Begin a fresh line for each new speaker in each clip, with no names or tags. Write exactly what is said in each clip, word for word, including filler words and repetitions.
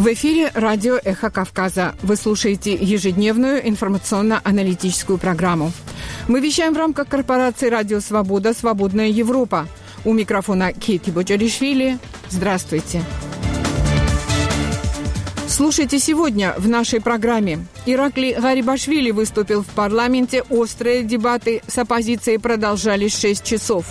В эфире радио «Эхо Кавказа». Вы слушаете ежедневную информационно-аналитическую программу. Мы вещаем в рамках корпорации «Радио Свобода. Свободная Европа». У микрофона Кейти Боджаришвили. Здравствуйте. Слушайте сегодня в нашей программе. Ираклий Гарибашвили выступил в парламенте. Острые дебаты с оппозицией продолжались шесть часов.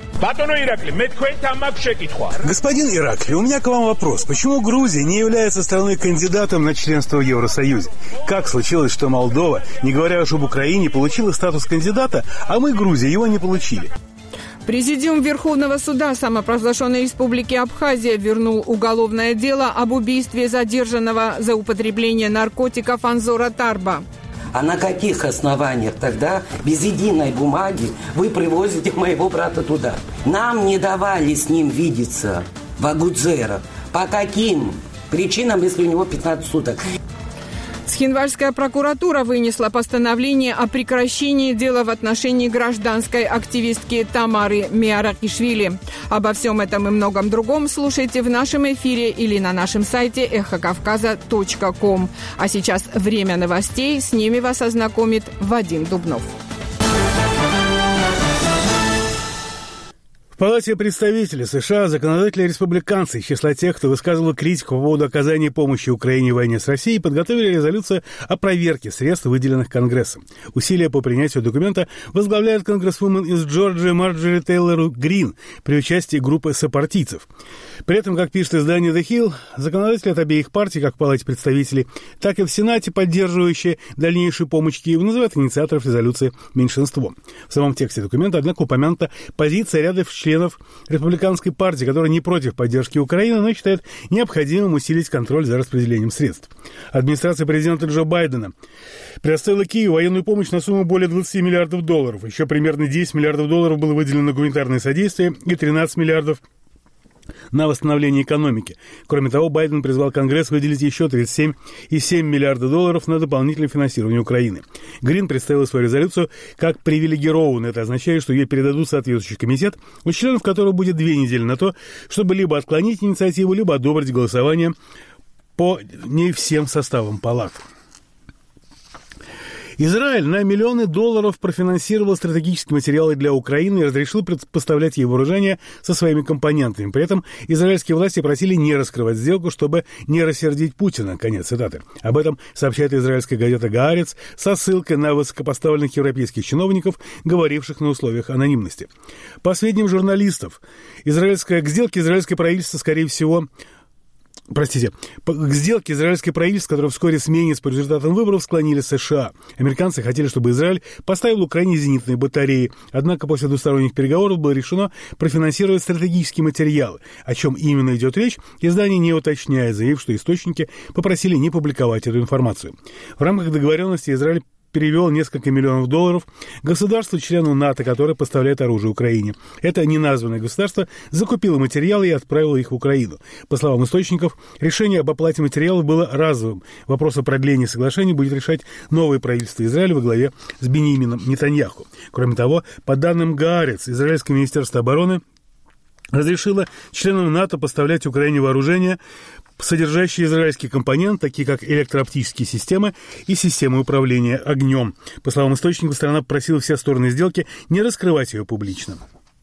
Господин Ираклий, у меня к вам вопрос. Почему Грузия не является страной-кандидатом на членство в Евросоюзе? Как случилось, что Молдова, не говоря уж об Украине, получила статус кандидата, а мы, Грузия, его не получили?
Президиум Верховного суда самопровозглашенной республики Абхазия вернул уголовное дело об убийстве задержанного за употребление наркотиков Анзора Тарба.
А на каких основаниях тогда, без единой бумаги, вы привозите моего брата туда? Нам не давали с ним видеться в Агудзера. По каким причинам, если у него пятнадцать суток?
Цхинвальская прокуратура вынесла постановление о прекращении дела в отношении гражданской активистки Тамары Миаракишвили. Обо всем этом и многом другом слушайте в нашем эфире или на нашем сайте эхо кавказа точка ком. А сейчас время новостей. С ними вас ознакомит Вадим Дубнов.
В Палате представителей США законодатели-республиканцы из числа тех, кто высказывал критику по поводу оказания помощи Украине в войне с Россией, подготовили резолюцию о проверке средств, выделенных Конгрессом. Усилия по принятию документа возглавляет конгрессвумен из Джорджии Марджори Тейлор Грин при участии группы сопартийцев. При этом, как пишет издание The Hill, законодатели от обеих партий, как в Палате представителей, так и в Сенате, поддерживающие дальнейшую помощь Киеву, называют инициаторов резолюции меньшинством. В самом тексте документа, однако, упомянута позиция ряда членов членов республиканской партии, которая не против поддержки Украины, но считает необходимым усилить контроль за распределением средств. Администрация президента Джо Байдена предоставила Киеву военную помощь на сумму более двадцать миллиардов долларов. Еще примерно десять миллиардов долларов было выделено на гуманитарное содействие и тринадцать миллиардов на восстановление экономики. Кроме того, Байден призвал Конгресс выделить еще тридцать семь целых семь десятых миллиарда долларов на дополнительное финансирование Украины. Грин представил свою резолюцию как привилегированную. Это означает, что ее передадут в соответствующий комитет, у членов которого будет две недели на то, чтобы либо отклонить инициативу, либо одобрить голосование по ней всем составам палат. Израиль на миллионы долларов профинансировал стратегические материалы для Украины и разрешил поставлять ей вооружение со своими компонентами. При этом израильские власти просили не раскрывать сделку, чтобы не рассердить Путина. Конец цитаты. Об этом сообщает израильская газета «Гаарец» со ссылкой на высокопоставленных европейских чиновников, говоривших на условиях анонимности. По сведениям журналистов, израильское, к сделке израильское правительство, скорее всего, Простите, к сделке израильское правительство, которое вскоре сменится по результатам выборов, склонили США. Американцы хотели, чтобы Израиль поставил Украине зенитные батареи. Однако после двусторонних переговоров было решено профинансировать стратегические материалы. О чем именно идет речь, издание не уточняет, заявив, что источники попросили не публиковать эту информацию. В рамках договоренности Израиль перевел несколько миллионов долларов государству-члену НАТО, которое поставляет оружие Украине. Это неназванное государство закупило материалы и отправило их в Украину. По словам источников, решение об оплате материалов было разовым. Вопрос о продлении соглашений будет решать новое правительство Израиля во главе с Биньямином Нетаньяху. Кроме того, по данным Гаарец, израильское министерство обороны разрешило членам НАТО поставлять Украине вооружение, содержащие израильские компоненты, такие как электрооптические системы и системы управления огнем. По словам источников, страна просила все стороны сделки не раскрывать ее публично.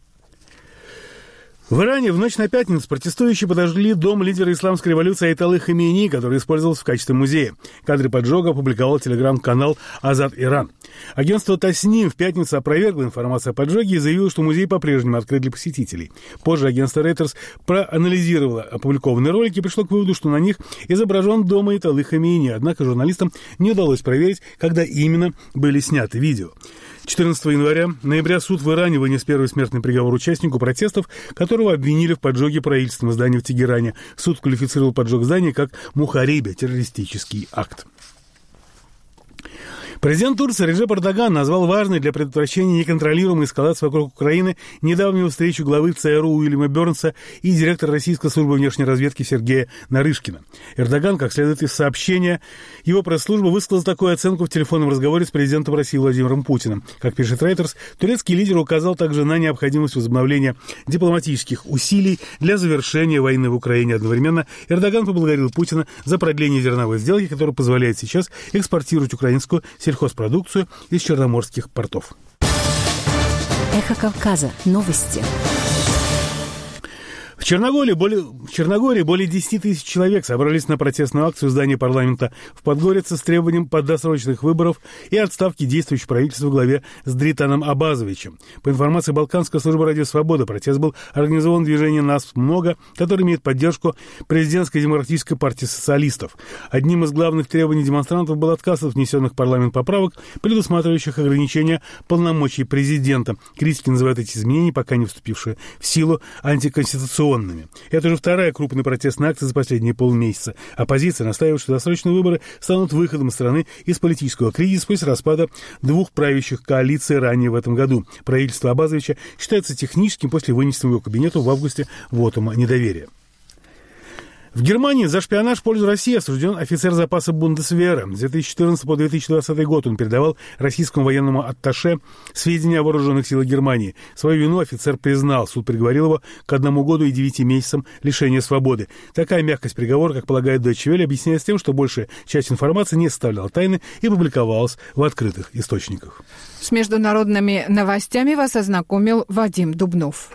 В Иране в ночь на пятницу протестующие подожгли дом лидера исламской революции Аятоллы Хаминеи, который использовался в качестве музея. Кадры поджога опубликовал телеграм-канал «Азад Иран». Агентство Тасним в пятницу опровергло информацию о поджоге и заявило, что музей по-прежнему открыт для посетителей. Позже агентство Reuters проанализировало опубликованные ролики и пришло к выводу, что на них изображен дом Аятоллы Хаминеи. Однако журналистам не удалось проверить, когда именно были сняты видео. четырнадцатого января ноября суд в Иране вынес первый смертный приговор участнику протестов, которого обвинили в поджоге правительственного здания в Тегеране. Суд квалифицировал поджог здания как мухариба, террористический акт. Президент Турции Реджеп Эрдоган назвал важной для предотвращения неконтролируемой эскалации вокруг Украины недавнюю встречу главы ЦРУ Уильяма Бернса и директора Российской службы внешней разведки Сергея Нарышкина. Эрдоган, как следует из сообщения, его пресс-служба высказала такую оценку в телефонном разговоре с президентом России Владимиром Путиным. Как пишет Reuters, турецкий лидер указал также на необходимость возобновления дипломатических усилий для завершения войны в Украине. Одновременно Эрдоган поблагодарил Путина за продление зерновой сделки, которая позволяет сейчас экспортировать украинскую сельхозпродукцию из черноморских портов.
Эхо Кавказа. Новости.
В Черногории более, в Черногории более десять тысяч человек собрались на протестную акцию в здании парламента в Подгорице с требованием досрочных выборов и отставки действующего правительства во главе с Дританом Абазовичем. По информации Балканской службы «Радио Свобода», протест был организован движением «Нас много», которое имеет поддержку президентской демократической партии социалистов. Одним из главных требований демонстрантов был отказ от внесенных в парламент поправок, предусматривающих ограничения полномочий президента. Критики называют эти изменения, пока не вступившие в силу, антиконституционными. Это уже вторая крупная протестная акция за последние полмесяца. Оппозиция настаивает, что досрочные выборы станут выходом страны из политического кризиса после распада двух правящих коалиций ранее в этом году. Правительство Абазовича считается техническим после вынесенного его кабинету в августе вотума недоверия. В Германии за шпионаж в пользу России осужден офицер запаса Бундесвера. С две тысячи четырнадцатого по две тысячи двадцатый год он передавал российскому военному атташе сведения о вооруженных силах Германии. Свою вину офицер признал. Суд приговорил его к одному году и девяти месяцам лишения свободы. Такая мягкость приговора, как полагает Deutsche Welle, объясняется тем, что большая часть информации не составляла тайны и публиковалась в открытых источниках.
С международными новостями вас ознакомил Вадим Дубнов.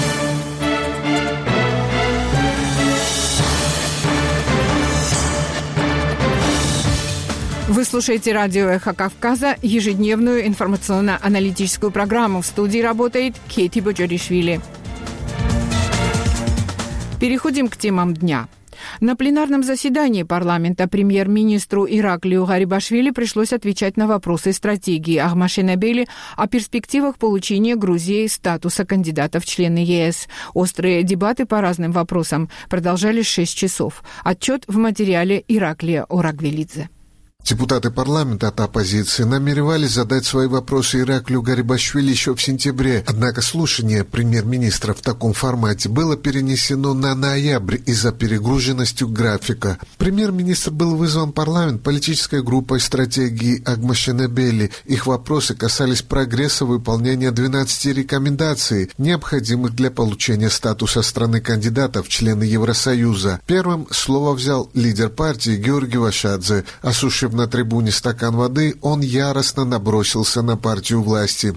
Вы слушаете радио «Эхо Кавказа», ежедневную информационно-аналитическую программу. В студии работает Кейти Боджоришвили. Переходим к темам дня. На пленарном заседании парламента премьер-министру Ираклию Гарибашвили пришлось отвечать на вопросы стратегии Ахмашенебели о перспективах получения Грузии статуса кандидата в члены ЕС. Острые дебаты по разным вопросам продолжались шесть часов. Отчет в материале Ираклия Орагвелидзе.
Депутаты парламента от оппозиции намеревались задать свои вопросы Ираклию Гарибашвили еще в сентябре, однако слушание премьер-министра в таком формате было перенесено на ноябрь из-за перегруженности графика. Премьер-министр был вызван в парламент политической группой стратегии Ахмашенебели. Их вопросы касались прогресса выполнения двенадцати рекомендаций, необходимых для получения статуса страны-кандидата в члены Евросоюза. Первым слово взял лидер партии Георгий Вашадзе. Осушив на трибуне стакан воды, он яростно набросился на партию власти.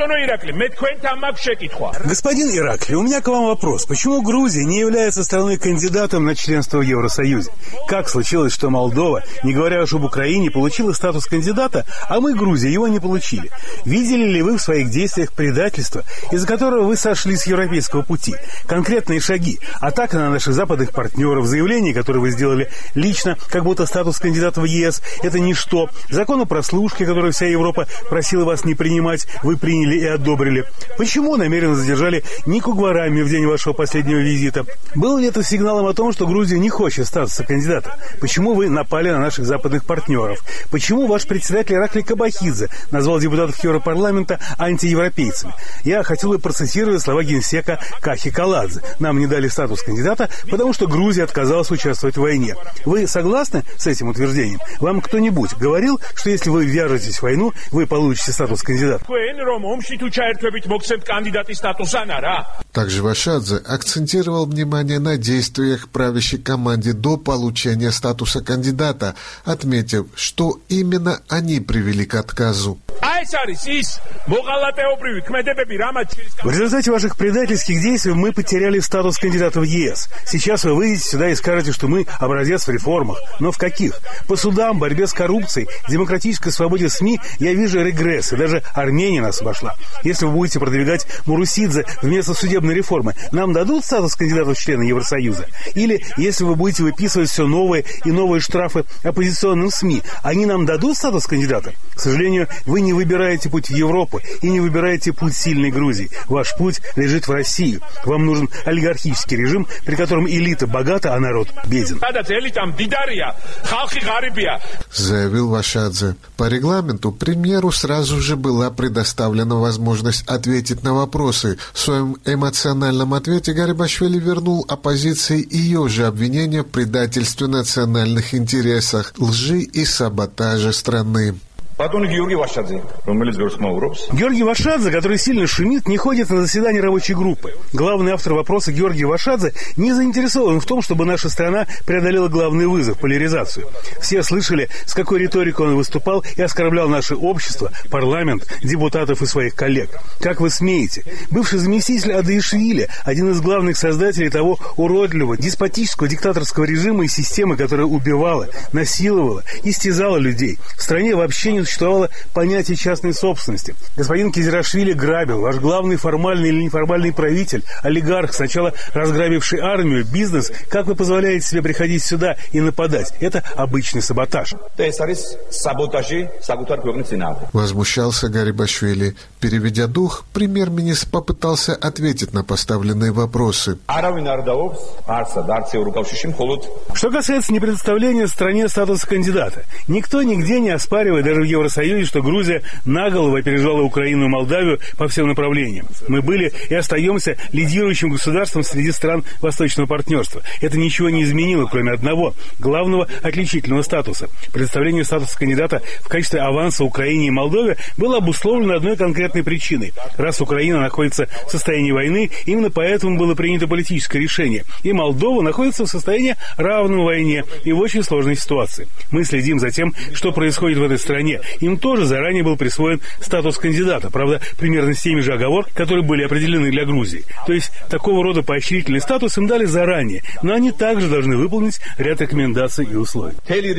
Господин Иракли, у меня к вам вопрос. Почему Грузия не является страной-кандидатом на членство в Евросоюзе? Как случилось, что Молдова, не говоря уж об Украине, получила статус кандидата, а мы, Грузия, его не получили? Видели ли вы в своих действиях предательство, из-за которого вы сошли с европейского пути? Конкретные шаги, атака на наших западных партнеров, заявления, которые вы сделали лично, как будто статус кандидата в ЕС – это ничто. Закон о прослушке, который вся Европа просила вас не принимать, вы приняли и одобрили. Почему намеренно задержали Нику Гварами в день вашего последнего визита? Был ли это сигналом о том, что Грузия не хочет статуса кандидата? Почему вы напали на наших западных партнеров? Почему ваш председатель Ираклий Кабахидзе назвал депутатов Европарламента антиевропейцами? Я хотел бы процитировать слова генсека Кахи Каладзе. Нам не дали статус кандидата, потому что Грузия отказалась участвовать в войне. Вы согласны с этим утверждением? Вам кто-нибудь говорил, что если вы ввяжетесь в войну, вы получите статус кандидата?
Также Вашадзе акцентировал внимание на действиях правящей команде до получения статуса кандидата, отметив, что именно они привели к отказу.
В результате ваших предательских действий мы потеряли статус кандидата в ЕС. Сейчас вы выйдете сюда и скажете, что мы образец в реформах. Но в каких? По судам, борьбе с коррупцией, демократической свободе СМИ я вижу регресс, и даже Армения нас обошла. Если вы будете продвигать Мурусидзе вместо судебной реформы, нам дадут статус кандидата в члены Евросоюза? Или, если вы будете выписывать все новые и новые штрафы оппозиционным СМИ, они нам дадут статус кандидата? К сожалению, вы не не выбираете путь в Европу и не выбираете путь сильной Грузии. Ваш путь лежит в Россию. Вам нужен олигархический режим, при котором элита богата, а народ беден.
Заявил Вашадзе. По регламенту премьеру сразу же была предоставлена возможность ответить на вопросы. В своем эмоциональном ответе Гарибашвили вернул оппозиции ее же обвинения в предательстве национальных интересах, лжи и саботаже страны.
Георгий Вашадзе, который сильно шумит, не ходит на заседание рабочей группы. Главный автор вопроса Георгий Вашадзе не заинтересован в том, чтобы наша страна преодолела главный вызов – поляризацию. Все слышали, с какой риторикой он выступал и оскорблял наше общество, парламент, депутатов и своих коллег. Как вы смеете? Бывший заместитель Адаишвили, один из главных создателей того уродливого, деспотического, диктаторского режима и системы, которая убивала, насиловала, истязала людей. В стране вообще не существовало понятие частной собственности. Господин Кизирашвили грабил, ваш главный формальный или неформальный правитель, олигарх, сначала разграбивший армию, бизнес. Как вы позволяете себе приходить сюда и нападать? Это обычный саботаж.
Возмущался Гарибашвили. Переведя дух, премьер-министр попытался ответить на поставленные вопросы.
Что касается непредоставления стране статуса кандидата, никто нигде не оспаривает, даже в Евросоюзе, что Грузия наголову опережала Украину и Молдавию по всем направлениям. Мы были и остаемся лидирующим государством среди стран Восточного партнерства. Это ничего не изменило, кроме одного, главного отличительного статуса. Предоставление статуса кандидата в качестве аванса Украине и Молдове было обусловлено одной конкретной причиной. Раз Украина находится в состоянии войны, именно поэтому было принято политическое решение. И Молдова находится в состоянии равном войне и в очень сложной ситуации. Мы следим за тем, что происходит в этой стране. Им тоже заранее был присвоен статус кандидата, правда, примерно с теми же оговорками, которые были определены для Грузии. То есть такого рода поощрительный статус им дали заранее, но они также должны выполнить ряд рекомендаций и условий.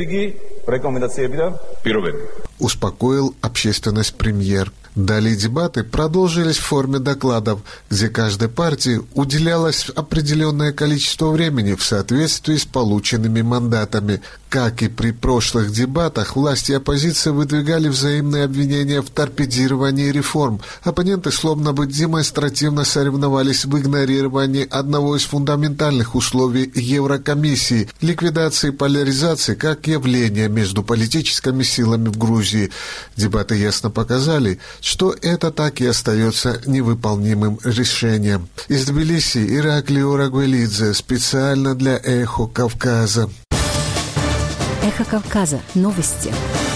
Успокоил общественность премьер. Далее дебаты продолжились в форме докладов, где каждой партии уделялось определенное количество времени в соответствии с полученными мандатами. Как и при прошлых дебатах, власть и оппозиция выдвигали взаимные обвинения в торпедировании реформ. Оппоненты словно бы демонстративно соревновались в игнорировании одного из фундаментальных условий Еврокомиссии – ликвидации поляризации как явления между политическими силами в Грузии. Дебаты ясно показали, что это так и остается невыполнимым решением. Из Тбилиси Ираклий Орагвелидзе специально для «Эхо Кавказа».
Эхо Кавказа. Новости.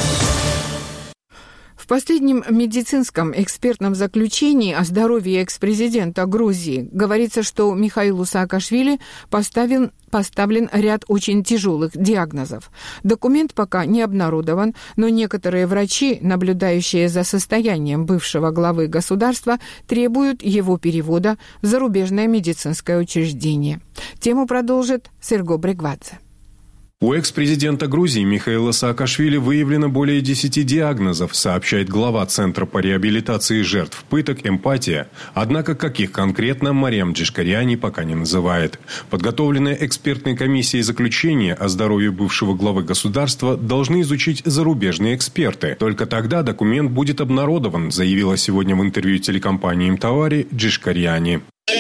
В последнем медицинском экспертном заключении о здоровье экс-президента Грузии говорится, что Михаилу Саакашвили поставлен, поставлен ряд очень тяжелых диагнозов. Документ пока не обнародован, но некоторые врачи, наблюдающие за состоянием бывшего главы государства, требуют его перевода в зарубежное медицинское учреждение. Тему продолжит Серго Брегвадзе.
У экс-президента Грузии Михаила Саакашвили выявлено более десяти диагнозов, сообщает глава Центра по реабилитации жертв пыток «Эмпатия». Однако каких конкретно, Мариам Джишкаряни пока не называет. Подготовленное экспертной комиссией заключение о здоровье бывшего главы государства должны изучить зарубежные эксперты. Только тогда документ будет обнародован, заявила сегодня в интервью телекомпании «Мтавари» Джишкаряни.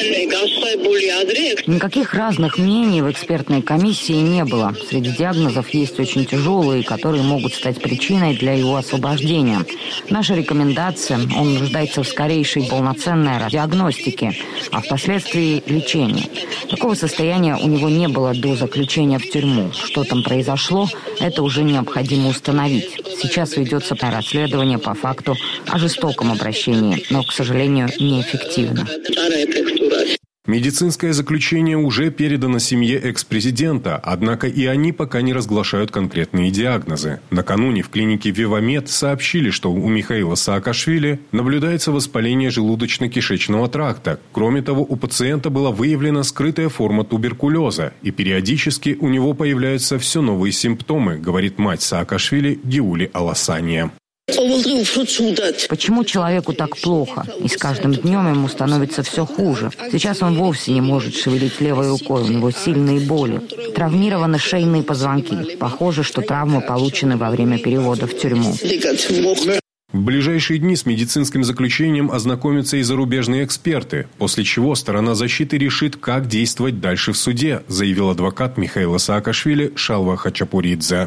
Никаких разных мнений в экспертной комиссии не было. Среди диагнозов есть очень тяжелые, которые могут стать причиной для его освобождения. Наша рекомендация – он нуждается в скорейшей полноценной диагностике, а впоследствии лечении. Такого состояния у него не было до заключения в тюрьму. Что там произошло, это уже необходимо установить. Сейчас ведется расследование по факту о жестоком обращении, но, к сожалению, неэффективно.
Медицинское заключение уже передано семье экс-президента, однако и они пока не разглашают конкретные диагнозы. Накануне в клинике «Вивамед» сообщили, что у Михаила Саакашвили наблюдается воспаление желудочно-кишечного тракта. Кроме того, у пациента была выявлена скрытая форма туберкулеза, и периодически у него появляются все новые симптомы, говорит мать Саакашвили Гиули Аласания.
Почему человеку так плохо? И с каждым днем ему становится все хуже. Сейчас он вовсе не может шевелить левой рукой, у него сильные боли. Травмированы шейные позвонки. Похоже, что травмы получены во время перевода в тюрьму.
В ближайшие дни с медицинским заключением ознакомятся и зарубежные эксперты, после чего сторона защиты решит, как действовать дальше в суде, заявил адвокат Михаила Саакашвили Шалва Хачапуридзе.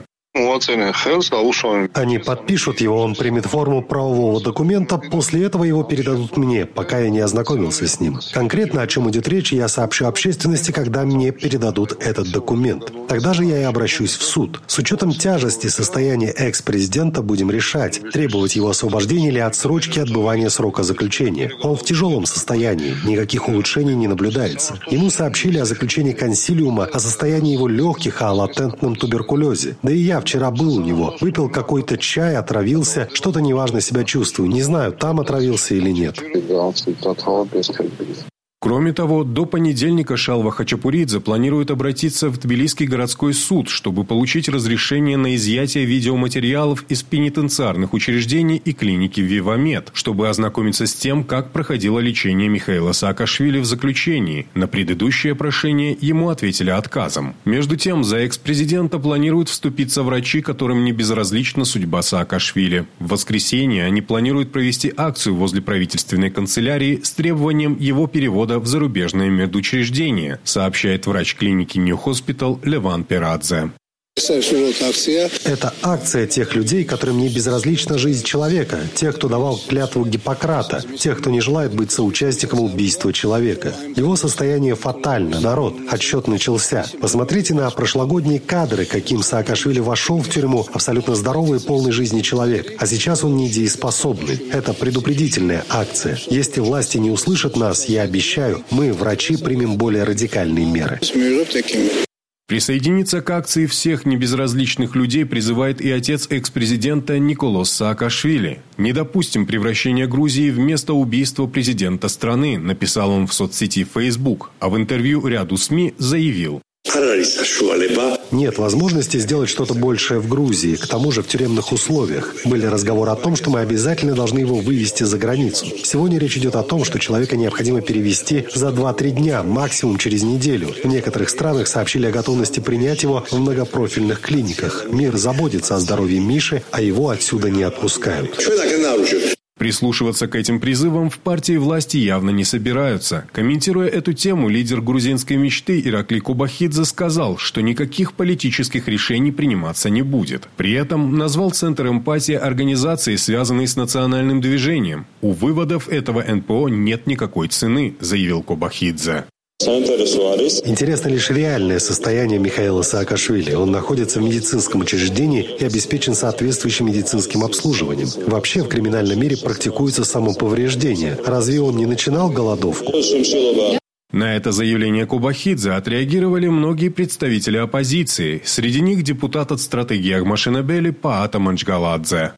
Они подпишут его, он примет форму правового документа, после этого его передадут мне, пока я не ознакомился с ним. Конкретно о чем идет речь, я сообщу общественности, когда мне передадут этот документ. Тогда же я и обращусь в суд. С учетом тяжести состояния экс-президента будем решать, требовать его освобождения или отсрочки отбывания срока заключения. Он в тяжелом состоянии, никаких улучшений не наблюдается. Ему сообщили о заключении консилиума, о состоянии его легких, о латентном туберкулезе. Да и я вчера был у него, выпил какой-то чай, отравился, что-то неважно себя чувствую. Не знаю, там отравился или нет.
Кроме того, до понедельника Шалва Хачапуридзе планирует обратиться в Тбилисский городской суд, чтобы получить разрешение на изъятие видеоматериалов из пенитенциарных учреждений и клиники Вивамед, чтобы ознакомиться с тем, как проходило лечение Михаила Саакашвили в заключении. На предыдущее прошение ему ответили отказом. Между тем, за экс-президента планируют вступиться врачи, которым не безразлична судьба Саакашвили. В воскресенье они планируют провести акцию возле правительственной канцелярии с требованием его перевода в зарубежное медучреждение, сообщает врач клиники New Hospital Леван Перадзе.
Это акция тех людей, которым не безразлична жизнь человека, тех, кто давал клятву Гиппократа, тех, кто не желает быть соучастником убийства человека. Его состояние фатально. Народ, отсчет начался. Посмотрите на прошлогодние кадры, каким Саакашвили вошел в тюрьму, абсолютно здоровый и полный жизни человек. А сейчас он недееспособный. Это предупредительная акция. Если власти не услышат нас, я обещаю, мы, врачи, примем более радикальные меры.
Присоединиться к акции всех небезразличных людей призывает и отец экс-президента Николос Саакашвили. «Не допустим превращения Грузии в место убийства президента страны», написал он в соцсети Facebook, а в интервью ряду СМИ заявил:
нет возможности сделать что-то большее в Грузии, к тому же в тюремных условиях. Были разговоры о том, что мы обязательно должны его вывести за границу. Сегодня речь идет о том, что человека необходимо перевести за два-три дня, максимум через неделю. В некоторых странах сообщили о готовности принять его в многопрофильных клиниках. Мир заботится о здоровье Миши, а его отсюда не отпускают.
Прислушиваться к этим призывам в партии власти явно не собираются. Комментируя эту тему, лидер грузинской мечты Иракли Кобахидзе сказал, что никаких политических решений приниматься не будет. При этом назвал Центр эмпатии организацией, связанной с национальным движением. У выводов этого эн пэ о нет никакой цены, заявил Кобахидзе.
Интересно лишь реальное состояние Михаила Саакашвили. Он находится в медицинском учреждении и обеспечен соответствующим медицинским обслуживанием. Вообще в криминальном мире практикуется самоповреждение. Разве он не начинал голодовку?
На это заявление Кобахидзе отреагировали многие представители оппозиции. Среди них депутат от стратегии Агмашинабели Паата Манчгаладзе.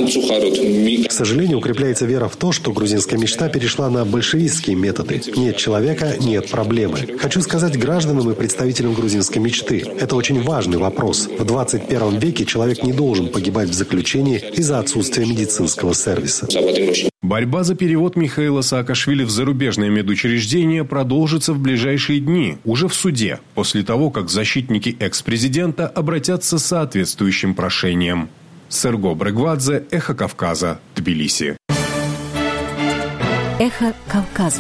К сожалению, укрепляется вера в то, что грузинская мечта перешла на большевистские методы. Нет человека – нет проблемы. Хочу сказать гражданам и представителям грузинской мечты. Это очень важный вопрос. В двадцать первом веке человек не должен погибать в заключении из-за отсутствия медицинского сервиса.
Борьба за перевод Михаила Саакашвили в зарубежное медучреждение продолжится в ближайшие дни, уже в суде, после того, как защитники экс-президента обратятся с соответствующим прошением. Серго Брегвадзе, Эхо Кавказа, Тбилиси.
Эхо Кавказа.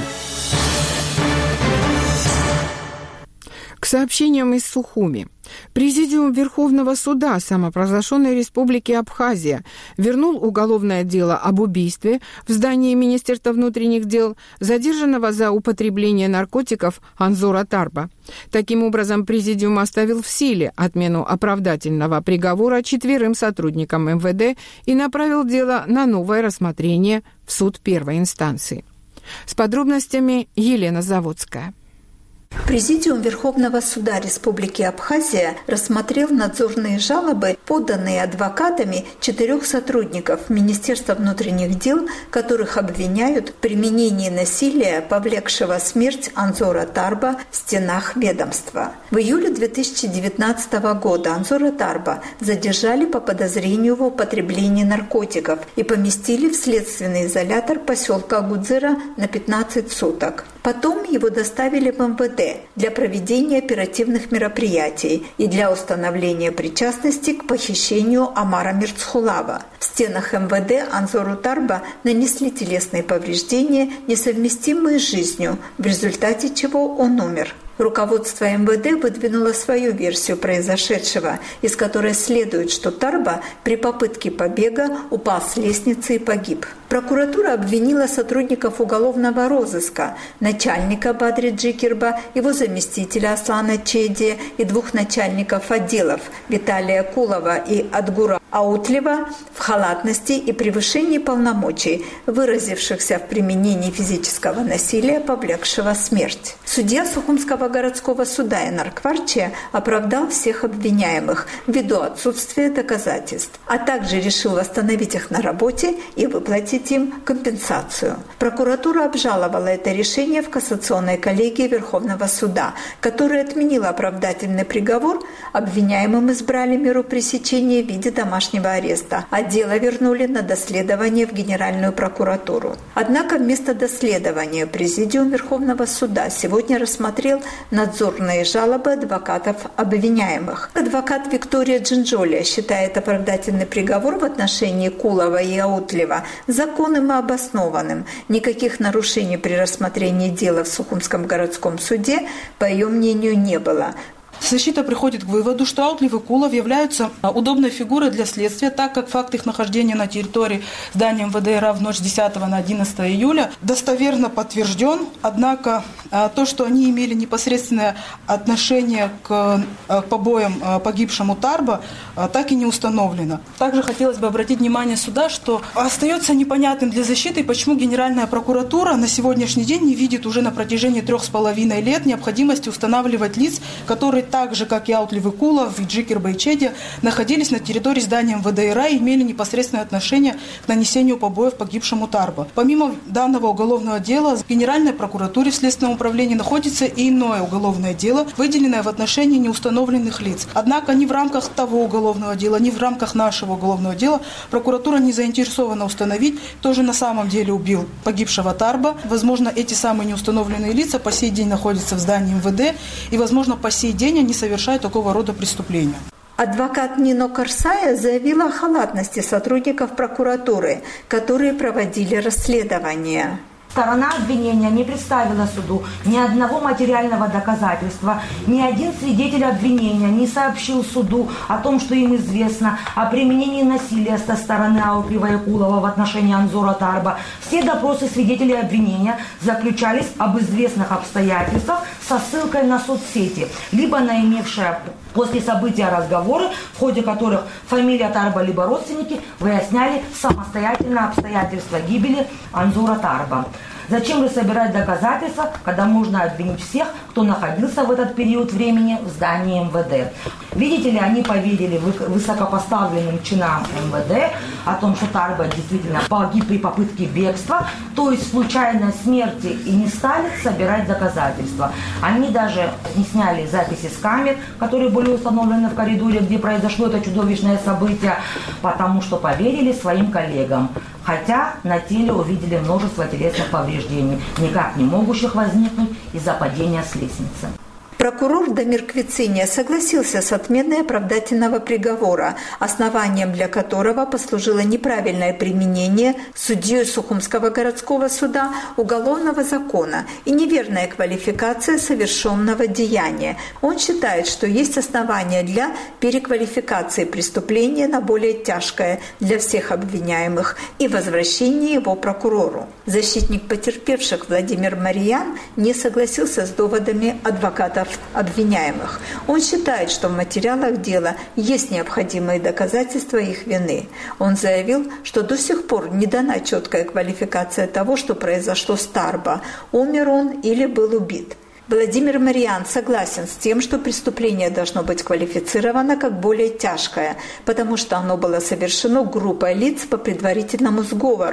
К сообщениям из Сухуми. Президиум Верховного суда самопровозглашенной Республики Абхазия вернул уголовное дело об убийстве в здании Министерства внутренних дел задержанного за употребление наркотиков Анзора Тарба. Таким образом, Президиум оставил в силе отмену оправдательного приговора четверым сотрудникам эм вэ дэ и направил дело на новое рассмотрение в суд первой инстанции. С подробностями Елена Заводская.
Президиум Верховного суда Республики Абхазия рассмотрел надзорные жалобы, поданные адвокатами четырех сотрудников Министерства внутренних дел, которых обвиняют в применении насилия, повлекшего смерть Анзора Тарба в стенах ведомства. В июле две тысячи девятнадцатого года Анзора Тарба задержали по подозрению в употреблении наркотиков и поместили в следственный изолятор поселка Агудзера на пятнадцать суток. Потом его доставили в эм вэ дэ, МВД для проведения оперативных мероприятий и для установления причастности к похищению Омара Мирцхулава. В стенах МВД Анзору Тарба нанесли телесные повреждения, несовместимые с жизнью, в результате чего он умер. Руководство МВД выдвинуло свою версию произошедшего, из которой следует, что Тарба при попытке побега упал с лестницы и погиб. Прокуратура обвинила сотрудников уголовного розыска, начальника Бадри Джикирба, его заместителя Аслана Чедия и двух начальников отделов Виталия Кулова и Адгура Аутлева в халатности и превышении полномочий, выразившихся в применении физического насилия, повлекшего смерть. Судья Сухумского городского суда Энар Кварчия оправдал всех обвиняемых ввиду отсутствия доказательств, а также решил восстановить их на работе и выплатить им компенсацию. Прокуратура обжаловала это решение в кассационной коллегии Верховного суда, которая отменила оправдательный приговор. Обвиняемым избрали меру пресечения в виде домашнего ареста, а дело вернули на доследование в Генеральную прокуратуру. Однако вместо доследования Президиум Верховного суда сегодня рассмотрел надзорные жалобы адвокатов обвиняемых. Адвокат Виктория Джинджолия считает оправдательный приговор в отношении Кулова и Аутлева законным и обоснованным. Никаких нарушений при рассмотрении дела в Сухумском городском суде, по ее мнению, не было.
Защита приходит к выводу, что Аутлев и Кулов являются удобной фигурой для следствия, так как факт их нахождения на территории здания МВД РА в ночь с десятого на одиннадцатое июля достоверно подтвержден. Однако то, что они имели непосредственное отношение к побоям погибшему Тарба, так и не установлено. Также хотелось бы обратить внимание суда, что остается непонятным для защиты, почему Генеральная прокуратура на сегодняшний день не видит уже на протяжении трех с половиной лет необходимости устанавливать лиц, которые так же, как и Аутлев и Кулов, и Джикирба и Чедия, находились на территории здания МВД РА и имели непосредственное отношение к нанесению побоев погибшему Тарба. Помимо данного уголовного дела, в Генеральной прокуратуре в Следственном управлении находится и иное уголовное дело, выделенное в отношении неустановленных лиц. Однако ни в рамках того уголовного дела, ни в рамках нашего уголовного дела прокуратура не заинтересована установить, кто же на самом деле убил погибшего Тарба. Возможно, эти самые неустановленные лица по сей день находятся в здании МВД и, возможно, по сей день не совершают такого рода преступления.
Адвокат Нино Карсая заявила о халатности сотрудников прокуратуры, которые проводили расследование.
Сторона обвинения не представила суду ни одного материального доказательства, ни один свидетель обвинения не сообщил суду о том, что им известно о применении насилия со стороны Аутлева и Кулова в отношении Анзора Тарба. Все допросы свидетелей обвинения заключались об известных обстоятельствах со ссылкой на соцсети, либо на имевшие после события разговоры, в ходе которых фамилия Тарба либо родственники выясняли самостоятельно обстоятельства гибели Анзора Тарба. Зачем же собирать доказательства, когда можно обвинить всех, кто находился в этот период времени в здании МВД? Видите ли, они поверили высокопоставленным чинам МВД о том, что Тарба действительно погиб при попытке бегства, то есть случайной смерти, и не стали собирать доказательства. Они даже не сняли записи с камер, которые были установлены в коридоре, где произошло это чудовищное событие, потому что поверили своим коллегам. Хотя на теле увидели множество телесных повреждений, никак не могущих возникнуть из-за падения с лестницы.
Прокурор Дамир Квициния согласился с отменой оправдательного приговора, основанием для которого послужило неправильное применение судьей Сухумского городского суда уголовного закона и неверная квалификация совершенного деяния. Он считает, что есть основания для переквалификации преступления на более тяжкое для всех обвиняемых и возвращения его прокурору. Защитник потерпевших Владимир Мариян не согласился с доводами адвокатов обвиняемых. Он считает, что в материалах дела есть необходимые доказательства их вины. Он заявил, что до сих пор не дана четкая квалификация того, что произошло с Тарба, умер он или был убит. Владимир Мариян согласен с тем, что преступление должно быть квалифицировано как более тяжкое, потому что оно было совершено группой лиц по предварительному сговору.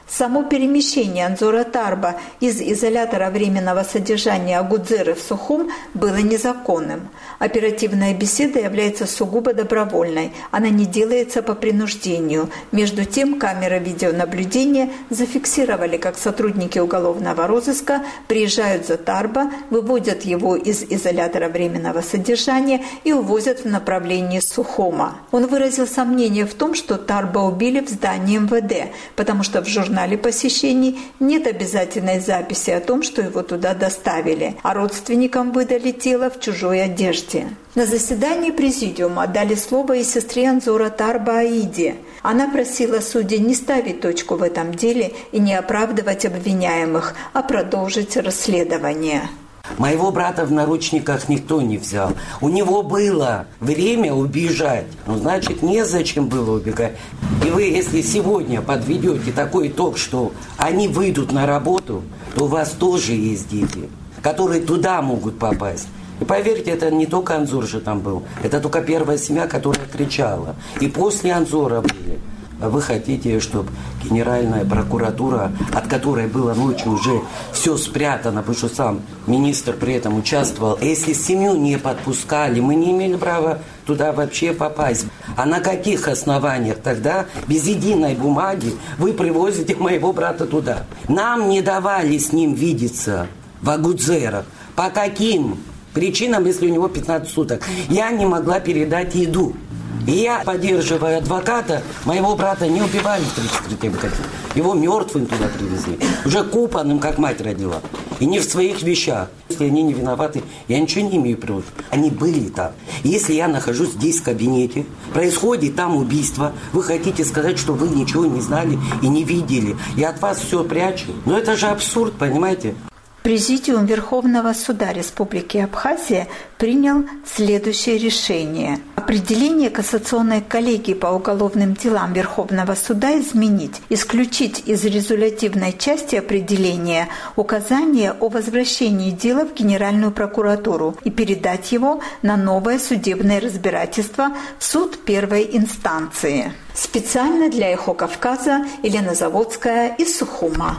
Само перемещение Анзора Тарба из изолятора временного содержания Агудзеры в Сухум было незаконным. Оперативная беседа является сугубо добровольной, она не делается по принуждению. Между тем, камеры видеонаблюдения зафиксировали, как сотрудники уголовного розыска приезжают за Тарба, выводят его из изолятора временного содержания и увозят в направлении Сухума. Он выразил сомнение в том, что Тарба убили в здании эм вэ дэ, потому что в журнале посещений нет обязательной записи о том, что его туда доставили, а родственникам выдали тело в чужой одежде. На заседании президиума дали слово и сестре Анзора Тарба Аиде. Она просила судей не ставить точку в этом деле и не оправдывать обвиняемых, а продолжить расследование.
Моего брата в наручниках никто не взял. У него было время убежать. Ну, значит, незачем было убегать. И вы, если сегодня подведете такой итог, что они выйдут на работу, то у вас тоже есть дети, которые туда могут попасть. И поверьте, это не только Анзор же там был. Это только первая семья, которая кричала. И после Анзора были. Вы хотите, чтобы Генеральная прокуратура, от которой было ночью уже все спрятано, потому что сам министр при этом участвовал, если семью не подпускали, мы не имели права туда вообще попасть. А на каких основаниях тогда без единой бумаги вы привозите моего брата туда? Нам не давали с ним видеться в Агудзерах. По каким причинам, если у него пятнадцать суток? Я не могла передать еду. И я, поддерживая адвоката, моего брата не убивали в тридцать третьем году. Его мертвым туда привезли. Уже купанным, как мать родила. И не в своих вещах. Если они не виноваты, я ничего не имею против. Они были там. И если я нахожусь здесь в кабинете, происходит там убийство, вы хотите сказать, что вы ничего не знали и не видели. Я от вас все прячу. Но это же абсурд, понимаете?
Президиум Верховного суда Республики Абхазия принял следующее решение. Определение кассационной коллегии по уголовным делам Верховного суда изменить, исключить из резолютивной части определения указание о возвращении дела в Генеральную прокуратуру и передать его на новое судебное разбирательство в суд первой инстанции. Специально для «Эхо Кавказа» Елена Заводская из Сухума.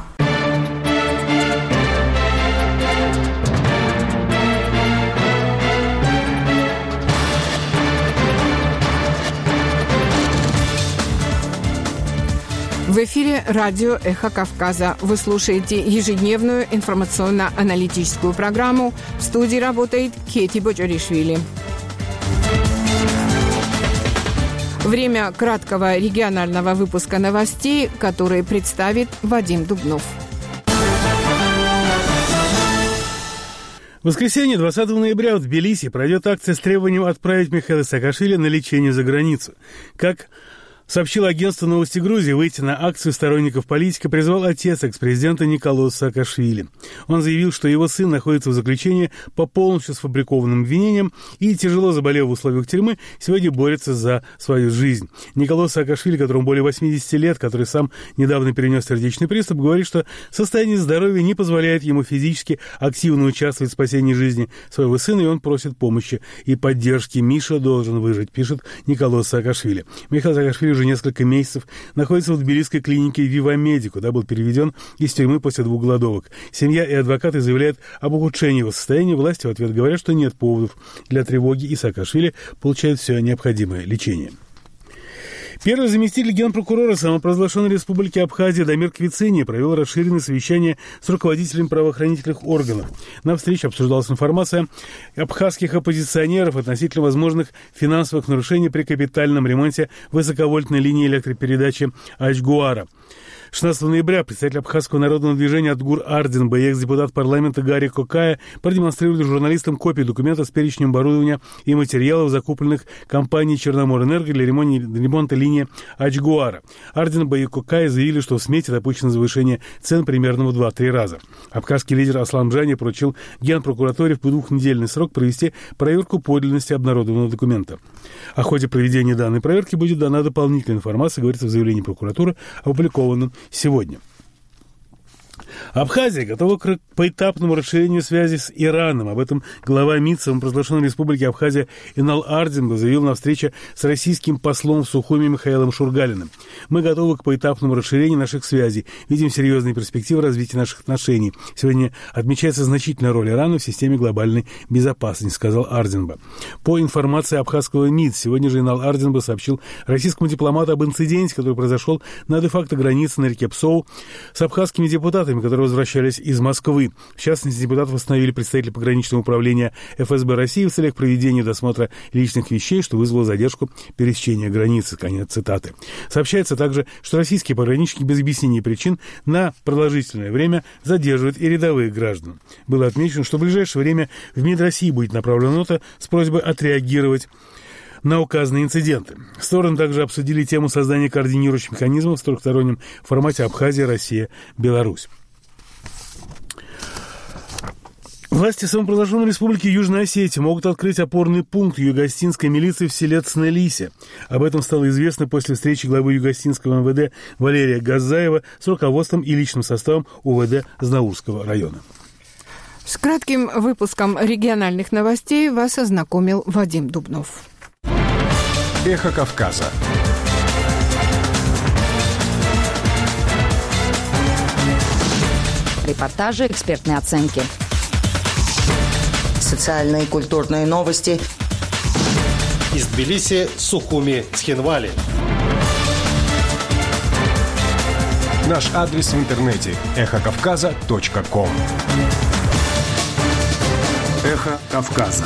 В эфире радио «Эхо Кавказа». Вы слушаете ежедневную информационно-аналитическую программу. В студии работает Кети Боджоришвили. Время краткого регионального выпуска новостей, который представит Вадим Дубнов.
В воскресенье, двадцатого ноября, в Тбилиси пройдет акция с требованием отправить Михаила Саакашвили на лечение за границу. Как сообщило агентство «Новости Грузии», выйти на акцию сторонников политика призвал отец экс-президента Николос Саакашвили. Он заявил, что его сын находится в заключении по полностью сфабрикованным обвинениям и, тяжело заболев в условиях тюрьмы, сегодня борется за свою жизнь. Николос Саакашвили, которому более восьмидесяти лет, который сам недавно перенес сердечный приступ, говорит, что состояние здоровья не позволяет ему физически активно участвовать в спасении жизни своего сына, и он просит помощи и поддержки. «Миша должен выжить», пишет Николос Саакашвили. Михаил Саакашвили уже несколько месяцев находится в тбилисской клинике «Вива-Меди», куда был переведен из тюрьмы после двух голодовок. Семья и адвокаты заявляют об ухудшении его состояния. Власти в ответ говорят, что нет поводов для тревоги, и Саакашвили получает все необходимое лечение. Первый заместитель генпрокурора самопровозглашенной республики Абхазия Дамир Квицини провел расширенное совещание с руководителями правоохранительных органов. На встрече обсуждалась информация абхазских оппозиционеров относительно возможных финансовых нарушений при капитальном ремонте высоковольтной линии электропередачи Ачгуара. шестнадцатого ноября представитель Абхазского народного движения Атгур Ардинба и экс-депутат парламента Гарри Кокая продемонстрировали журналистам копии документа с перечнем оборудования и материалов, закупленных компанией «Черноморэнерго» для ремонта линии Ачгуара. Ардинба и Кокая заявили, что в смете допущено завышение цен примерно в два-три раза. Абхазский лидер Аслан Джани поручил Генпрокуратуре в двухнедельный срок провести проверку подлинности обнародованного документа. О ходе проведения данной проверки будет дана дополнительная информация, говорится в заявлении прокуратуры, опубликованном сегодня. Абхазия готова к поэтапному расширению связи с Ираном. Об этом глава МИД самопровозглашенной республики Абхазия Инал Ардинба заявил на встрече с российским послом в Сухуми Михаилом Шургалиным. «Мы готовы к поэтапному расширению наших связей. Видим серьезные перспективы развития наших отношений. Сегодня отмечается значительная роль Ирана в системе глобальной безопасности», сказал Ардинба. По информации абхазского МИД, сегодня же Инал Ардинба сообщил российскому дипломату об инциденте, который произошел на де-факто границе на реке Псоу с абхазскими депутатами, которые возвращались из Москвы. В частности, депутатов остановили представители пограничного управления эф эс бэ России в целях проведения досмотра личных вещей, что вызвало задержку пересечения границы. Конец цитаты. Сообщается также, что российские пограничники без объяснения причин на продолжительное время задерживают и рядовых граждан. Было отмечено, что в ближайшее время в МИД России будет направлена нота с просьбой отреагировать на указанные инциденты. Стороны также обсудили тему создания координирующих механизмов в трехстороннем формате Абхазия, Россия, Беларусь. Власти самопровозглашенной республики Южной Осетии могут открыть опорный пункт юго-осетинской милиции в селе Цнелисе. Об этом стало известно после встречи главы юго-осетинского эм вэ дэ Валерия Газаева с руководством и личным составом у вэ дэ Знаурского района.
С кратким выпуском региональных новостей вас ознакомил Вадим Дубнов.
Эхо Кавказа.
Репортажи, экспертные оценки.
Социальные и культурные новости.
Из Тбилиси, Сухуми, Цхинвали.
Наш адрес в интернете – эхо кавказа точка ком. Эхо Кавказа.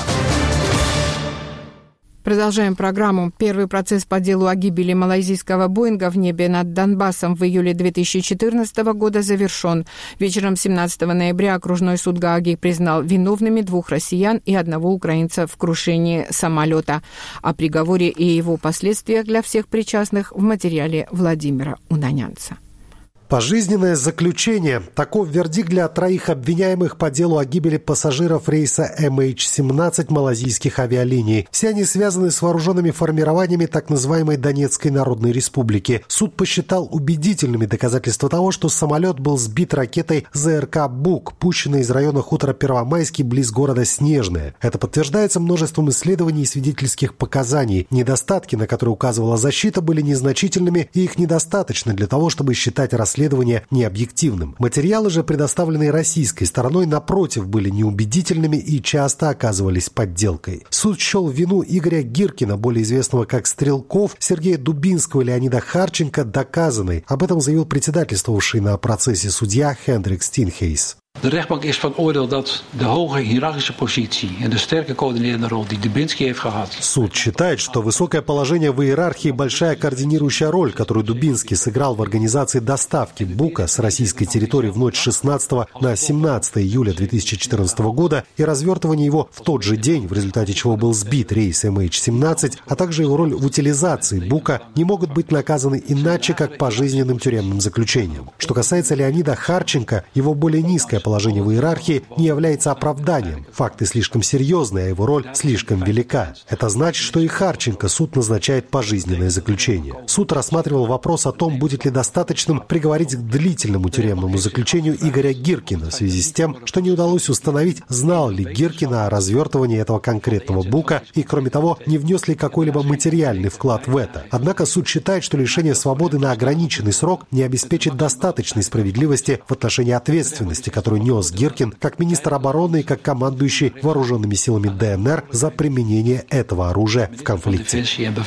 Продолжаем программу. Первый процесс по делу о гибели малайзийского Боинга в небе над Донбассом в июле две тысячи четырнадцатого года завершен. Вечером семнадцатого ноября окружной суд Гааги признал виновными двух россиян и одного украинца в крушении самолета. О приговоре и его последствиях для всех причастных в материале Владимира Унанянца.
Пожизненное заключение. Таков вердикт для троих обвиняемых по делу о гибели пассажиров рейса эм эйч семнадцать малайзийских авиалиний. Все они связаны с вооруженными формированиями так называемой Донецкой Народной Республики. Суд посчитал убедительными доказательства того, что самолет был сбит ракетой зэ эр ка «Бук», пущенной из района хутора Первомайский близ города Снежное. Это подтверждается множеством исследований и свидетельских показаний. Недостатки, на которые указывала защита, были незначительными, и их недостаточно для того, чтобы считать расследование расследования необъективным. Материалы же, предоставленные российской стороной, напротив, были неубедительными и часто оказывались подделкой. Суд счел вину Игоря Гиркина, более известного как Стрелков, Сергея Дубинского и Леонида Харченко доказанной. Об этом заявил председательствовавший на процессе судья Хендрик Стинхейс.
De rechtbank is van oordeel dat de hoge hiërarchische positie en de sterke coördinerende rol die Dubinsky heeft gehad.
Суд считает, что высокое положение в иерархии и большая координирующая роль, которую Дубинский сыграл в организации доставки «Бука» с российской территории в ночь шестнадцатого на семнадцатое июля две тысячи четырнадцатого года и развертывание его в тот же день, в результате чего был сбит рейс эм эйч семнадцать, а также его роль в утилизации «Бука», не могут быть наказаны иначе, как пожизненным тюремным заключением. Что касается Леонида Харченко, его более низкое положение в иерархии не является оправданием. Факты слишком серьезные, а его роль слишком велика. Это значит, что и Харченко суд назначает пожизненное заключение. Суд рассматривал вопрос о том, будет ли достаточным приговорить к длительному тюремному заключению Игоря Гиркина в связи с тем, что не удалось установить, знал ли Гиркина о развертывании этого конкретного «Бука» и, кроме того, не внес ли какой-либо материальный вклад в это. Однако суд считает, что лишение свободы на ограниченный срок не обеспечит достаточной справедливости в отношении ответственности, которую нес Гиркин как министр обороны и как командующий вооруженными силами дэ эн эр за применение этого оружия в конфликте.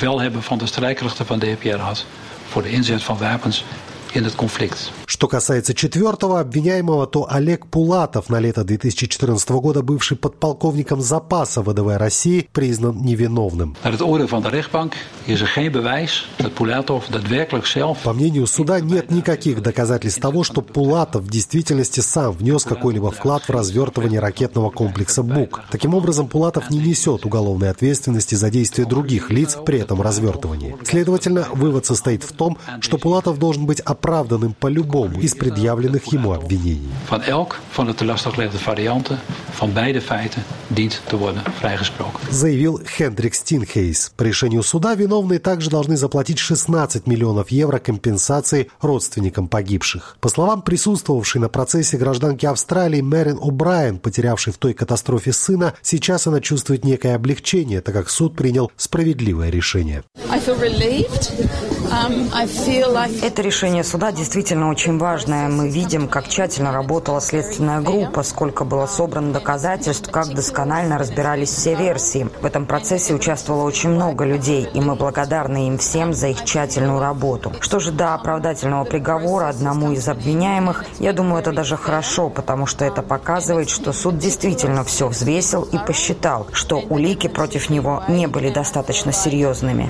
Что касается четвертого обвиняемого, то Олег Пулатов, на лето две тысячи четырнадцатого года бывший подполковником запаса вэ дэ вэ России, признан невиновным. По мнению суда, нет никаких доказательств того, что Пулатов в действительности сам внес какой-либо вклад в развертывание ракетного комплекса «Бук». Таким образом, Пулатов не несет уголовной ответственности за действия других лиц при этом развертывании. Следовательно, вывод состоит в том, что Пулатов должен быть оправдан оправданным по-любому из предъявленных ему обвинений.
Van elk van de te lastig gelegde varianten van beide feiten dient te worden vrijgesproken.
Заявил Хендрик Стинхейс. По решению суда виновные также должны заплатить шестнадцать миллионов евро компенсации родственникам погибших. По словам присутствовавшей на процессе гражданки Австралии Мэрин О'Брайен, потерявшей в той катастрофе сына, сейчас она чувствует некое облегчение, так как суд принял справедливое решение.
Это решение суда действительно очень важное. Мы видим, как тщательно работала следственная группа, сколько было собрано доказательств, как досконально разбирались все версии. В этом процессе участвовало очень много людей, и мы благодарны им всем за их тщательную работу. Что же до оправдательного приговора одному из обвиняемых, я думаю, это даже хорошо, потому что это показывает, что суд действительно все взвесил и посчитал, что улики против него не были достаточно серьезными.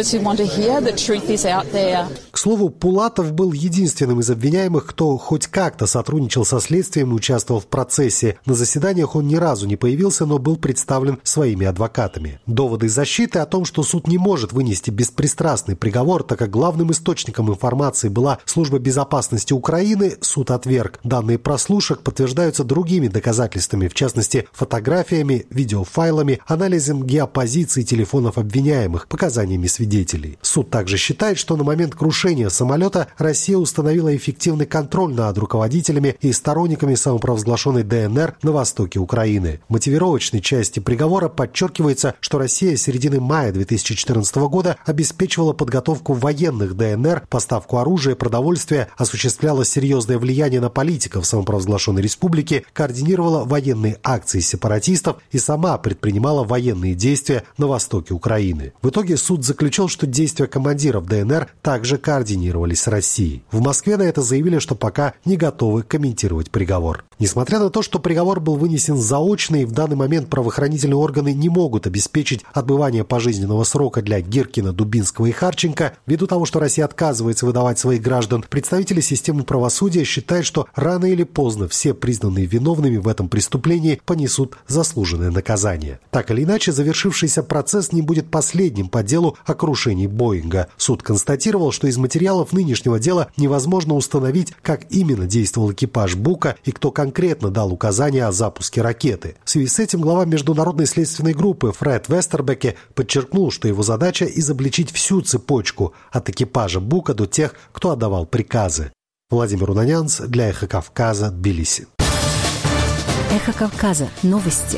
К слову, Пулатов был единственным из обвиняемых, кто хоть как-то сотрудничал со следствием и участвовал в процессе. На заседаниях он ни разу не появился, но был представлен своими адвокатами. Доводы защиты о том, что суд не может вынести беспристрастный приговор, так как главным источником информации была Служба безопасности Украины, суд отверг. Данные прослушек подтверждаются другими доказательствами, в частности, фотографиями, видеофайлами, анализом геопозиции телефонов обвиняемых, показаниями свидетелей. Суд также считает, что на момент крушения самолета Россия установила эффективный контроль над руководителями и сторонниками самопровозглашенной ДНР на востоке Украины. В мотивировочной части приговора подчеркивается, что Россия с середины мая две тысячи четырнадцатого года обеспечивала подготовку военных ДНР, поставку оружия, продовольствия, осуществляла серьезное влияние на политиков самопровозглашенной республики, координировала военные акции сепаратистов и сама предпринимала военные действия на востоке Украины. В итоге суд заключил, что действия командиров ДНР также координировались с Россией. В Москве на это заявили, что пока не готовы комментировать приговор. Несмотря на то, что приговор был вынесен заочно и в данный момент правоохранительные органы не могут обеспечить отбывание пожизненного срока для Гиркина, Дубинского и Харченко, ввиду того, что Россия отказывается выдавать своих граждан, представители системы правосудия считают, что рано или поздно все признанные виновными в этом преступлении понесут заслуженное наказание. Так или иначе, завершившийся процесс не будет последним по делу о крушении Боинга. Суд констатировал, что из материалов нынешнего дела невозможно установить, как именно действовал экипаж Бука и кто конкретно дал указания о запуске ракеты. В связи с этим глава международной следственной группы Фред Вестербеке подчеркнул, что его задача изобличить всю цепочку от экипажа Бука до тех, кто отдавал приказы. Владимир Унанянц для «Эхо Кавказа», Тбилиси.
«Эхо Кавказа». Новости.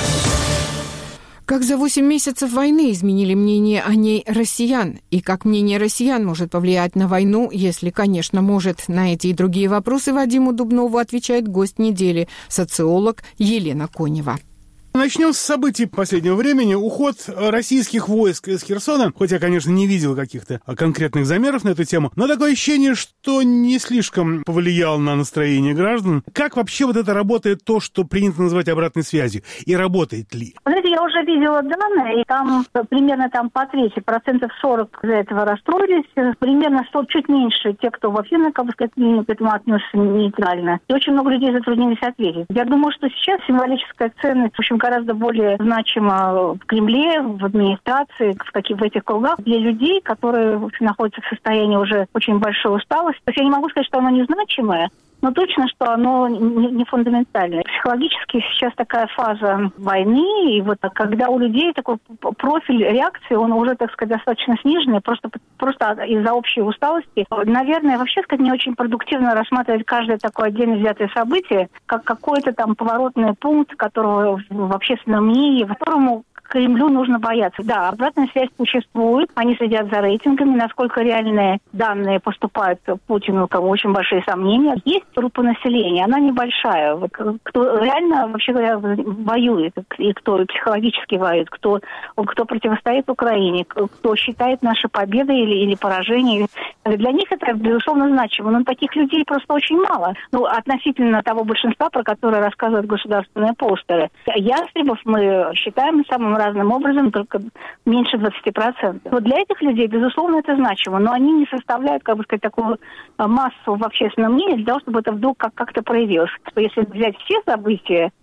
Как за восемь месяцев войны изменили мнение о ней россиян? И как мнение россиян может повлиять на войну, если, конечно, может? На эти и другие вопросы Вадиму Дубнову отвечает гость недели, социолог Елена Конева.
Начнем с событий последнего времени. Уход российских войск из Херсона. Хоть я, конечно, не видел каких-то конкретных замеров на эту тему, но такое ощущение, что не слишком повлиял на настроение граждан. Как вообще вот это работает, то, что принято называть обратной связью? И работает ли?
Знаете, я уже видела данные, и там примерно там по трети, процентов сорок из-за этого расстроились. Примерно сто, чуть меньше те, кто вообще, как бы сказать, к этому отнесся нейтрально. И очень много людей затруднились ответить. Я думаю, что сейчас символическая ценность, в общем, гораздо более значимо в Кремле, в администрации, в, каких, в этих кругах для людей, которые, в общем, находятся в состоянии уже очень большой усталости. То есть я не могу сказать, что оно незначимое, но точно, что оно не, не фундаментальное. Психологически сейчас такая фаза войны, и вот когда у людей такой профиль реакции, он уже, так сказать, достаточно сниженный, просто, просто из-за общей усталости. Наверное, вообще, сказать, не очень продуктивно рассматривать каждое такое отдельно взятое событие, как какой-то там поворотный пункт, которого в общественном мнении, которому Кремлю нужно бояться. Да, обратная связь существует, они следят за рейтингами, насколько реальные данные поступают Путину, у кого очень большие сомнения. Есть группа населения, она небольшая. Вот, кто реально, вообще говоря, воюет, и кто психологически воюет, кто, кто противостоит Украине, кто считает наши победы или, или поражения. Для них это, безусловно, значимо, но таких людей просто очень мало. Ну, относительно того большинства, про которое рассказывают государственные постеры. Ястребов мы считаем самым разным образом, только меньше двадцати процентов. Вот для этих людей, безусловно, это значимо, но они не составляют, как бы сказать, такую массу в общественном мнении для того, чтобы это вдруг как- как-то проявилось. Что если взять все события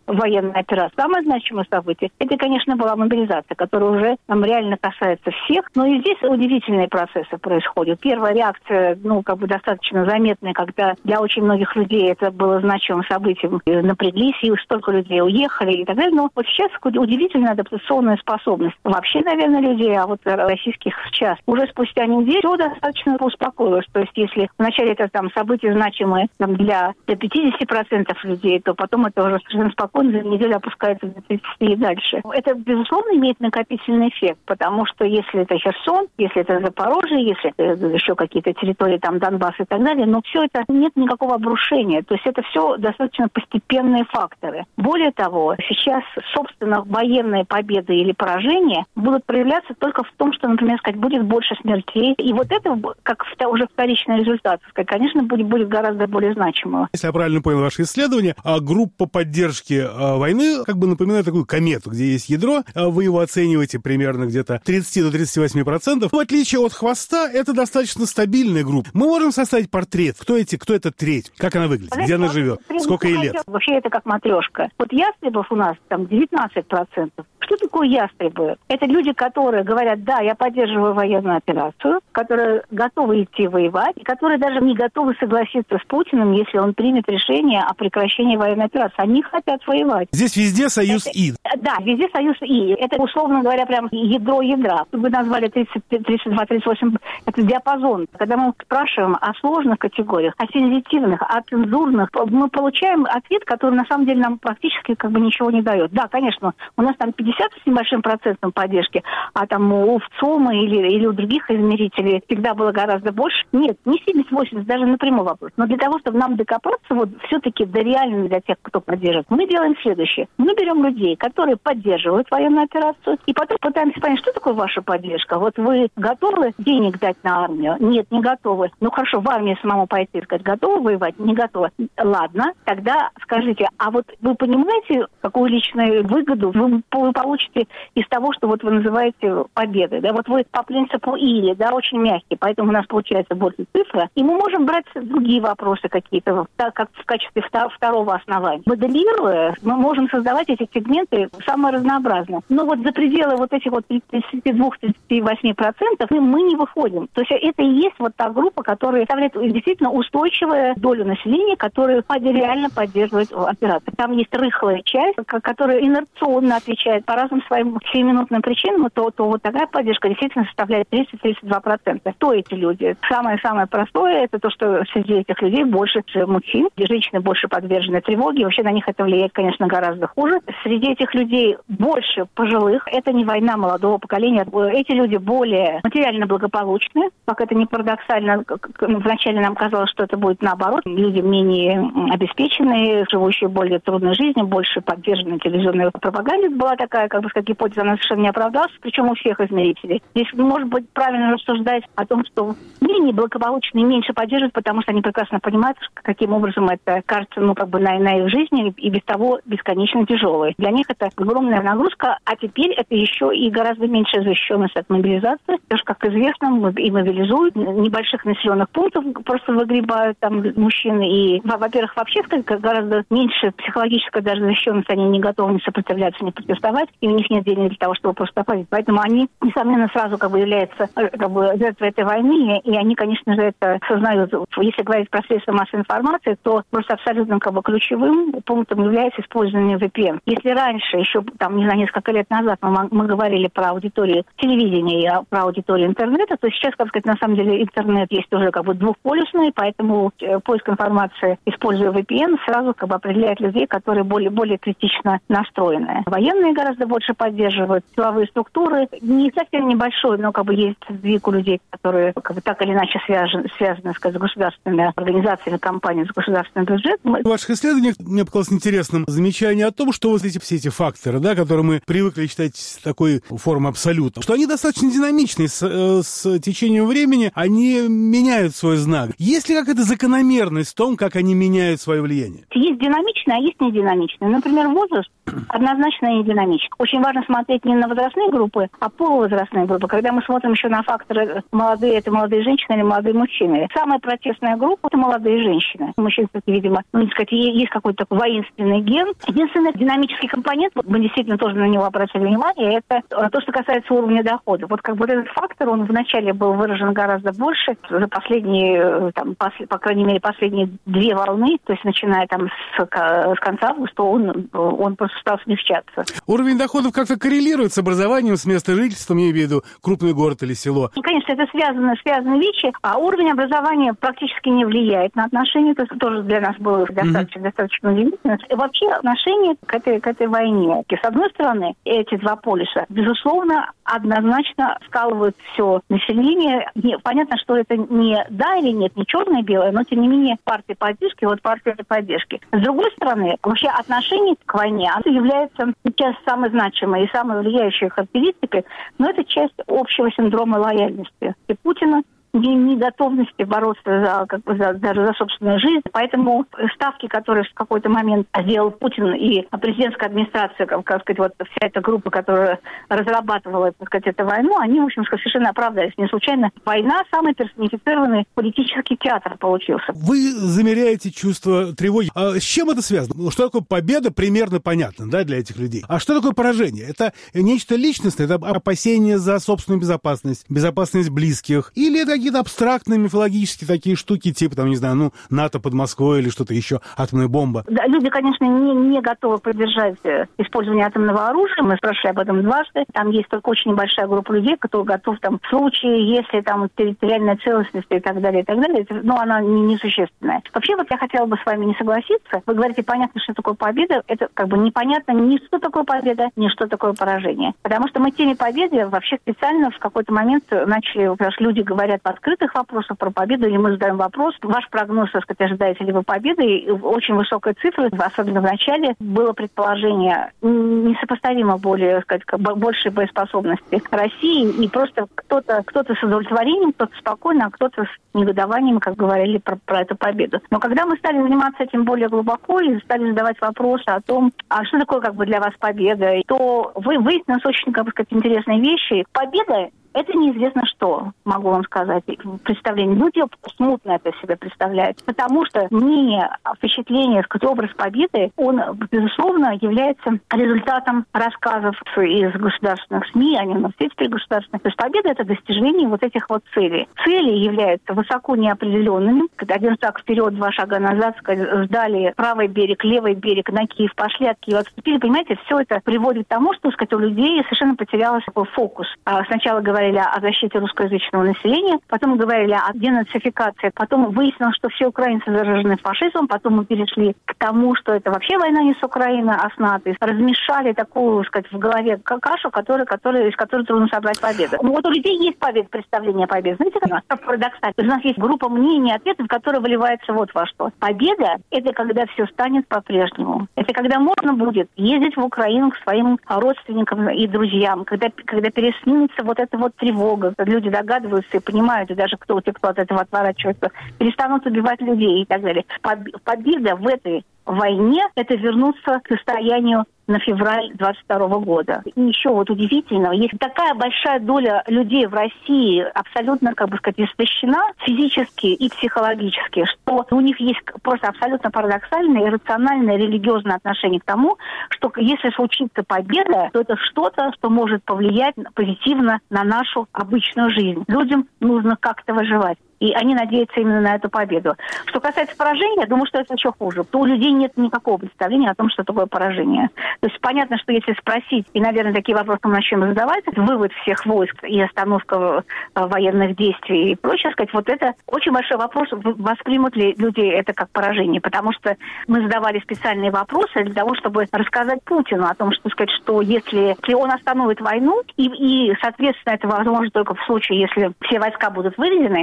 военной операции. Самое значимое событие, это, конечно, была мобилизация, которая уже там реально касается всех. Но и здесь удивительные процессы происходят. Первая реакция, ну, как бы достаточно заметная, когда для очень многих людей это было значимым событием. Напряглись, и столько людей уехали и так далее. Но вот сейчас удивительная адаптационная способность вообще, наверное, людей, а вот российских сейчас. Уже спустя неделю все достаточно успокоилось. То есть если вначале это там событие значимое там, для, для пятьдесят процентов людей, то потом это уже совершенно спокойно за неделю опускается до тридцати и дальше. Это, безусловно, имеет накопительный эффект, потому что если это Херсон, если это Запорожье, если это еще какие-то территории, там Донбасс и так далее, но все это нет никакого обрушения. То есть это все достаточно постепенные факторы. Более того, сейчас, собственно, военные победы или поражения будут проявляться только в том, что, например, сказать, будет больше смертей. И вот это, как уже вторичный результат, сказать, конечно, будет, будет гораздо более значимым.
Если я правильно понял ваше исследование, группа поддержки войны как бы напоминает такую комету, где есть ядро, вы его оцениваете примерно где-то тридцать до тридцати восьми процентов. В отличие от хвоста, это достаточно стабильная группа. Мы можем составить портрет, кто эти, кто эта треть, как она выглядит, где она живет, сколько ей лет.
Вообще это как матрешка. Вот ястребов у нас там девятнадцать процентов. Что такое ястребы? Это люди, которые говорят, да, я поддерживаю военную операцию, которые готовы идти воевать, и которые даже не готовы согласиться с Путиным, если он примет решение о прекращении военной операции. Они хотят воевать.
Здесь везде союз
это,
И.
Да, везде союз И. Это, условно говоря, прям ядро ядра. Вы назвали тридцать, тридцать два тридцать восемь, это диапазон. Когда мы спрашиваем о сложных категориях, о сензитивных, о цензурных, мы получаем ответ, который на самом деле нам практически как бы ничего не дает. Да, конечно, у нас там пятьдесят с небольшим процентом поддержки, а там у ВЦОМа или, или у других измерителей всегда было гораздо больше. Нет, не семьдесят-восемьдесят, даже напрямую вопрос. Но для того, чтобы нам докопаться вот все-таки до реально для тех, кто поддерживает, мы делаем следующее. Мы берем людей, которые поддерживают военную операцию, и потом пытаемся понять, что такое ваша поддержка. Вот вы готовы денег дать на армию? Нет, не готовы. Ну хорошо, в армию самому пойти, сказать, готовы воевать? Не готовы. Ладно, тогда скажите, а вот вы понимаете, какую личную выгоду вы получите из того, что вот вы называете победой? Да? Вот вы по принципу или, да, очень мягкий, поэтому у нас получается больше цифра, и мы можем брать другие вопросы какие-то, так как в качестве второго основания. Моделируя, мы можем создавать эти сегменты самые разнообразные. Но вот за пределы вот этих вот тридцать два - тридцать восемь процентов мы не выходим. То есть это и есть вот та группа, которая составляет действительно устойчивую долю населения, которая реально поддерживает операцию. Там есть рыхлая часть, которая инерционно отвечает по разным своим сиюминутным причинам, то, то вот такая поддержка действительно составляет тридцать - тридцать два процента. Кто эти люди? Самое-самое простое, это то, что среди этих людей больше мужчин, женщины больше подвержены тревоге, вообще на них это влияет, конечно, гораздо хуже. Среди этих людей больше пожилых, это не война молодого поколения, эти люди более материально благополучны, как это не парадоксально, вначале нам казалось, что это будет наоборот, люди менее обеспеченные, живущие более трудной жизнью, больше подвержены телевизионной пропаганде, была такая, как бы сказать, гипотеза, она совершенно не оправдалась, причем у всех измерителей. Здесь, может быть, правильно рассуждать о том, что менее благополучные меньше поддерживают, потому что они прекрасно понимают, каким образом это кажется, ну, как бы на, на их жизни и без того бесконечно тяжелой. Для них это огромная нагрузка, а теперь это еще и гораздо меньшая защищенность от мобилизации. Потому что, как известно, и мобилизуют, небольших населенных пунктов просто выгребают там мужчины. И, во-первых, вообще гораздо меньше психологическая даже защищенность, они не готовы не сопротивляться, не протестовать, и у них нет денег для того, чтобы просто опозить. Поэтому они, несомненно, сразу как бы являются как бы жертвой этой войны, и они, конечно же, это сознают. Если говорить про средства массовой информации, то просто абсолютно как бы ключевым пунктом является использование ви пи эн. Если раньше, еще там, не знаю, несколько лет назад мы, мы говорили про аудиторию телевидения и про аудиторию интернета, то сейчас, как сказать, на самом деле интернет есть уже как бы двухполюсный, поэтому поиск информации, используя ви пи эн, сразу как бы определяет людей, которые более, более критично настроены. Военные гораздо больше поддерживают, силовые структуры, не совсем небольшой, но как бы есть сдвиг у людей, которые как бы так или иначе связаны, связаны сказать, с государственными организациями, компаниями, с государственным бюджетом.
В ваших исследованиях мне показалось интересным замечание о том, что вот эти все эти факты факторы, да, которые мы привыкли считать такой формой абсолюта, что они достаточно динамичны. С, э, с течением времени они меняют свой знак. Есть ли какая-то закономерность в том, как они меняют свое влияние?
Есть динамичные, а есть нединамичные. Например, возраст однозначно не динамичный. Очень важно смотреть не на возрастные группы, а полувозрастные группы. Когда мы смотрим еще на факторы молодые, это молодые женщины или молодые мужчины. Самая протестная группа – это молодые женщины. Мужчин, видимо, ну, не сказать, есть какой-то такой воинственный ген. Единственный динамический компонент, вот мы действительно тоже на него обратили внимание, это то, что касается уровня дохода. Вот как бы этот фактор, он вначале был выражен гораздо больше. За последние, там, пос, по крайней мере, последние две волны, то есть начиная там с, с конца августа, он, он просто стал смягчаться.
Уровень доходов как-то коррелирует с образованием, с местом жительства, я имею в виду крупный город или село?
И, конечно, это связано, связаны вещи, а уровень образования практически не влияет на отношения, то есть тоже для нас было достаточно, mm-hmm. достаточно удивительно. И вообще отношение к этой, к этой войне. И, с одной стороны, эти два полюса, безусловно, однозначно скалывают все население. Не, понятно, что это не да или нет, не черное и белое, но, тем не менее, партия поддержки, вот партия поддержки. С другой стороны, вообще отношение к войне, оно является сейчас самой значимой и самой влияющей характеристикой, но это часть общего синдрома лояльности и Путина, неготовности бороться за, как бы, за, даже за собственную жизнь. Поэтому ставки, которые в какой-то момент сделал Путин и президентская администрация, как, как сказать, вот вся эта группа, которая разрабатывала, так сказать, эту войну, они, в общем, совершенно оправдались. Не случайно война – самый персонифицированный политический театр получился.
Вы замеряете чувство тревоги. А с чем это связано? Что такое победа, примерно понятно, да, для этих людей. А что такое поражение? Это нечто личностное, это опасение за собственную безопасность, безопасность близких, или это какие-то абстрактные мифологические такие штуки, типа, там, не знаю, ну, НАТО под Москвой или что-то еще, атомная бомба?
Да, люди, конечно, не, не готовы поддержать использование атомного оружия. Мы спрашивали об этом дважды. Там есть только очень небольшая группа людей, которые готовы там, в случае, если там территориальная целостность и так далее, и так далее, это, ну, она не, несущественная. Вообще, вот я хотела бы с вами не согласиться. Вы говорите, понятно, что такое победа. Это как бы непонятно ни что такое победа, ни что такое поражение. Потому что мы теме победы вообще специально в какой-то момент начали, потому что люди говорят открытых вопросов про победу, или мы задаем вопрос, ваш прогноз, так сказать, ожидаете ли вы победы? И очень высокая цифра, особенно в начале, было предположение несопоставимо более, так сказать, большей боеспособности России, и просто кто-то, кто-то с удовлетворением, кто-то спокойно, а кто-то с негодованием, как говорили про, про эту победу. Но когда мы стали заниматься этим более глубоко и стали задавать вопросы о том, а что такое как бы для вас победа, то вы выяснилось очень, как бы сказать, интересные вещи. Победа — это неизвестно что, могу вам сказать, представление. Люди смутно это себе представляют, потому что мнение, впечатление, сказать, образ победы, он, безусловно, является результатом рассказов из государственных СМИ, они у нас есть государственных. То есть победа — это достижение вот этих вот целей. Цели являются высоко неопределенными. Один шаг вперед, два шага назад, сказать, сдали правый берег, левый берег, на Киев пошли, от Киева отступили. Понимаете, все это приводит к тому, что, сказать, у людей совершенно потерялся такой фокус. Сначала говорили о защите русскоязычного населения, потом говорили о денацификации, потом выяснилось, что все украинцы заражены фашизмом, потом мы перешли к тому, что это вообще война не с Украиной, а с НАТО. Размешали такую, сказать, в голове кашу, которая, которая, из которой трудно собрать победу. Вот у людей есть победа, представление о победе. Знаете, как парадоксально? У нас есть группа мнений и ответов, которая выливается вот во что. Победа – это когда все станет по-прежнему. Это когда можно будет ездить в Украину к своим родственникам и друзьям, когда, когда переснимется вот это вот тревога, люди догадываются и понимают, и даже кто, те, кто от этого отворачивается, перестанут убивать людей и так далее. Победа в этой войне – это вернуться к состоянию на февраль двадцать второго года. И еще вот удивительно, есть такая большая доля людей в России абсолютно, как бы сказать, истощена физически и психологически, что у них есть просто абсолютно парадоксальное, иррациональное, религиозное отношение к тому, что если случится победа, то это что-то, что может повлиять позитивно на нашу обычную жизнь. Людям нужно как-то выживать. И они надеются именно на эту победу. Что касается поражения, я думаю, что это еще хуже. То у людей нет никакого представления о том, что такое поражение. То есть понятно, что если спросить, и, наверное, такие вопросы мы начнем задавать, вывод всех войск и остановка военных действий и прочее, сказать, вот это очень большой вопрос, воспримут ли люди это как поражение. Потому что мы задавали специальные вопросы для того, чтобы рассказать Путину о том, что, сказать, что если, если он остановит войну, и, и, соответственно, это возможно только в случае, если все войска будут выведены, то на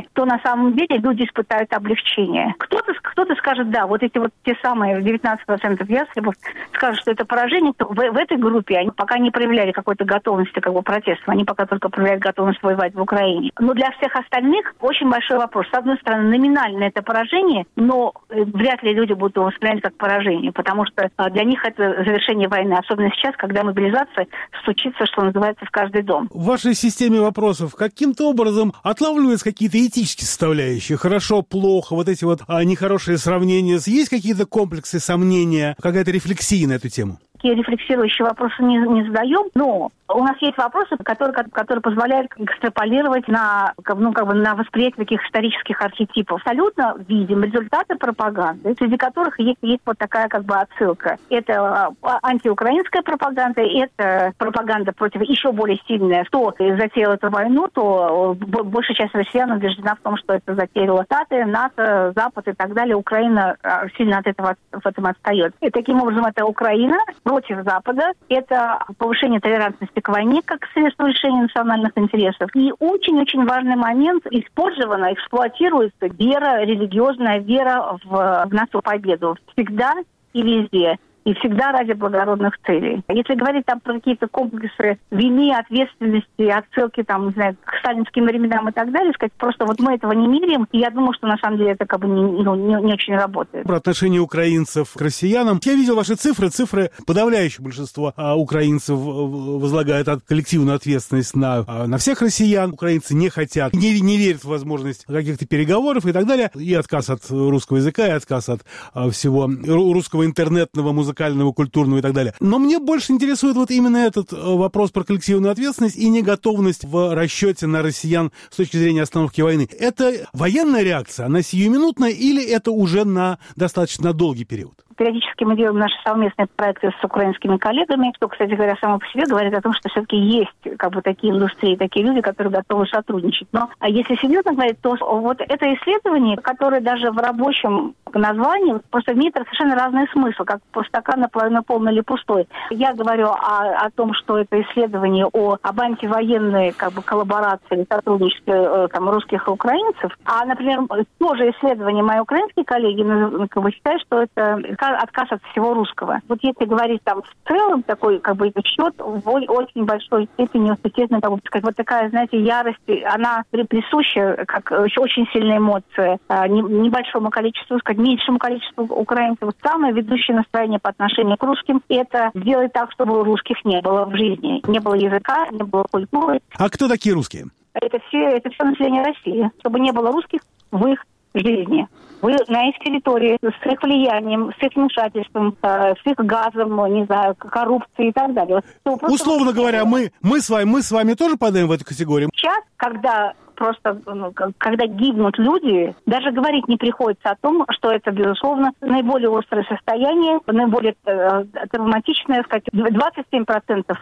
самом деле люди испытают облегчение. Кто-то, кто-то скажет, да, вот эти вот те самые девятнадцать процентов ястребов скажут, что это поражение. В, в этой группе они пока не проявляли какой-то готовности, как бы протеста. Они пока только проявляют готовность воевать в Украине. Но для всех остальных очень большой вопрос. С одной стороны, номинально это поражение, но вряд ли люди будут его воспринимать как поражение, потому что для них это завершение войны. Особенно сейчас, когда мобилизация стучится, что называется, в каждый дом.
В вашей системе вопросов каким-то образом отлавливаются какие-то этические составляющие? Хорошо, плохо, вот эти вот а, нехорошие сравнения. Есть какие-то комплексы, сомнения, какая-то рефлексия на эту тему?
Такие рефлексирующие вопросы не, не задаем, но у нас есть вопросы, которые, которые позволяют экстраполировать на, ну, как бы на восприятие таких исторических архетипов. Абсолютно видим результаты пропаганды, среди которых есть, есть вот такая как бы отсылка. Это антиукраинская пропаганда, это пропаганда против еще более сильная. Кто затеял эту войну, то большая часть россиян убеждена в том, что это затеяла Штаты, НАТО, Запад и так далее. Украина сильно от этого в этом отстает. И таким образом это Украина против Запада, это повышение толерантности к войне как средство решения национальных интересов. И очень-очень важный момент, использована, эксплуатируется вера, религиозная вера в, в нашу победу. Всегда и везде. И всегда ради благородных целей. Если говорить там про какие-то комплексы вины, ответственности, отсылки там, не знаю, к сталинским временам и так далее, сказать, просто вот мы этого не меряем, и я думаю, что на самом деле это как бы не, ну, не, не очень работает.
Про отношение украинцев к россиянам. Я видел ваши цифры. Цифры подавляющее большинство а, украинцев возлагает от, коллективную ответственность на, а, на всех россиян. Украинцы не хотят, не, не верят в возможность каких-то переговоров и так далее. И отказ от русского языка, и отказ от а, всего русского интернетного музыкального, культурного и так далее. Но мне больше интересует вот именно этот вопрос про коллективную ответственность и неготовность в расчете на россиян с точки зрения остановки войны. Это военная реакция, она сиюминутная или это уже на достаточно долгий период?
Периодически мы делаем наши совместные проекты с украинскими коллегами, что, кстати говоря, само по себе говорит о том, что все-таки есть как бы такие индустрии, такие люди, которые готовы сотрудничать. Но а если серьезно говорить, то вот это исследование, которое даже в рабочем названии просто имеет совершенно разный смысл, как стакан наполовину полный или пустой. Я говорю о, о том, что это исследование о, об антивоенной как бы коллаборации, сотрудничестве там, русских и украинцев, а, например, тоже исследование мои украинские коллеги как бы считают, что это отказ от всего русского. Вот если говорить там в целом, такой как бы счет в очень большой степени, естественно, как бы сказать, вот такая, знаете, ярость, она присуща, как очень сильная эмоция небольшому количеству, сказать, меньшему количеству украинцев. Самое ведущее настроение по отношению к русским – это сделать так, чтобы русских не было в жизни. Не было языка, не было культуры.
А кто такие русские?
Это все, это все население России. Чтобы не было русских в их жизни. Вы на их территории с их влиянием, с их вмешательством, с их газом, не знаю, коррупцией и так далее.
Условно говоря, мы, мы, с вами, мы с вами тоже падаем в эту категорию?
Сейчас, когда просто, ну, когда гибнут люди, даже говорить не приходится о том, что это, безусловно, наиболее острое состояние, наиболее э, травматичное, сказать, двадцать семь процентов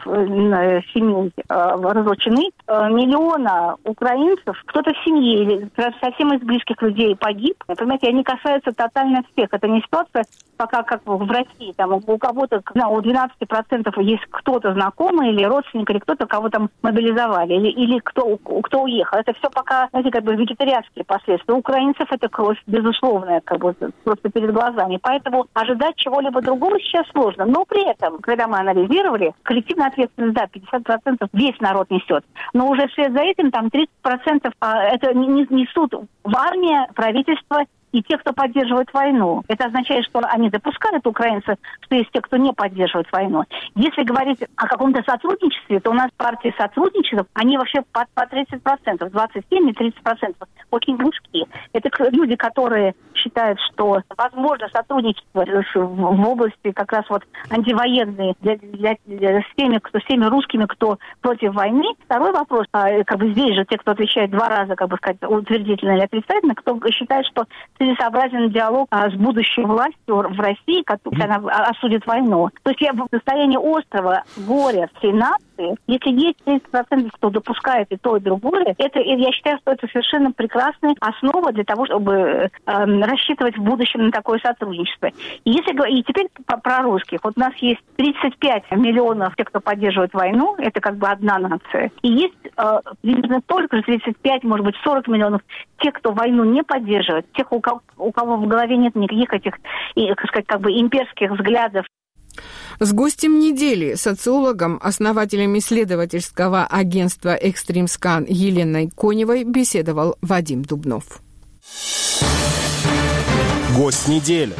семей э, разлучены, э, миллиона украинцев, кто-то в семье или совсем из близких людей погиб. Понимаете, они касаются тотально всех. Это не ситуация, пока как в России, там у кого-то, у двенадцати процентов есть кто-то знакомый или родственник, или кто-то, кого там мобилизовали, или, или кто, кто уехал. Это все пока, знаете, как бы вегетарианские последствия. У украинцев это кровь, безусловная, как бы просто перед глазами. Поэтому ожидать чего-либо другого сейчас сложно. Но при этом, когда мы анализировали, коллективная ответственность, да, пятьдесят процентов весь народ несет. Но уже вслед за этим там тридцать процентов а, это несут в армии, правительство и те, кто поддерживает войну. Это означает, что они допускают, украинцы, что есть те, кто не поддерживает войну. Если говорить о каком-то сотрудничестве, то у нас партии сотрудничества, они вообще по, по тридцать процентов, двадцать семь и тридцать процентов, очень близки. Это люди, которые считают, что возможно сотрудничество в области как раз вот антивоенной для, для, для, с, теми, кто, с теми русскими, кто против войны. Второй вопрос, как бы здесь же те, кто отвечает два раза, как бы сказать, утвердительно или отрицательно, кто считает, что целесообразен диалог а, с будущей властью в России, которая она осудит войну. То есть я в состоянии острого горя всей нации, нации. Если есть тридцать процентов, кто допускает и то, и другое, это, я считаю, что это совершенно прекрасная основа для того, чтобы э, рассчитывать в будущем на такое сотрудничество. И, если, и теперь про русских. Вот у нас есть тридцать пять миллионов тех, кто поддерживает войну, это как бы одна нация. И есть э, примерно только же тридцать пять, может быть, сорок миллионов тех, кто войну не поддерживает, тех, у кого, у кого в голове нет никаких этих, и, так сказать, как бы имперских взглядов.
С гостем недели, социологом, основателем исследовательского агентства «Экстримскан» Еленой Коневой беседовал Вадим Дубнов.
Гость недели.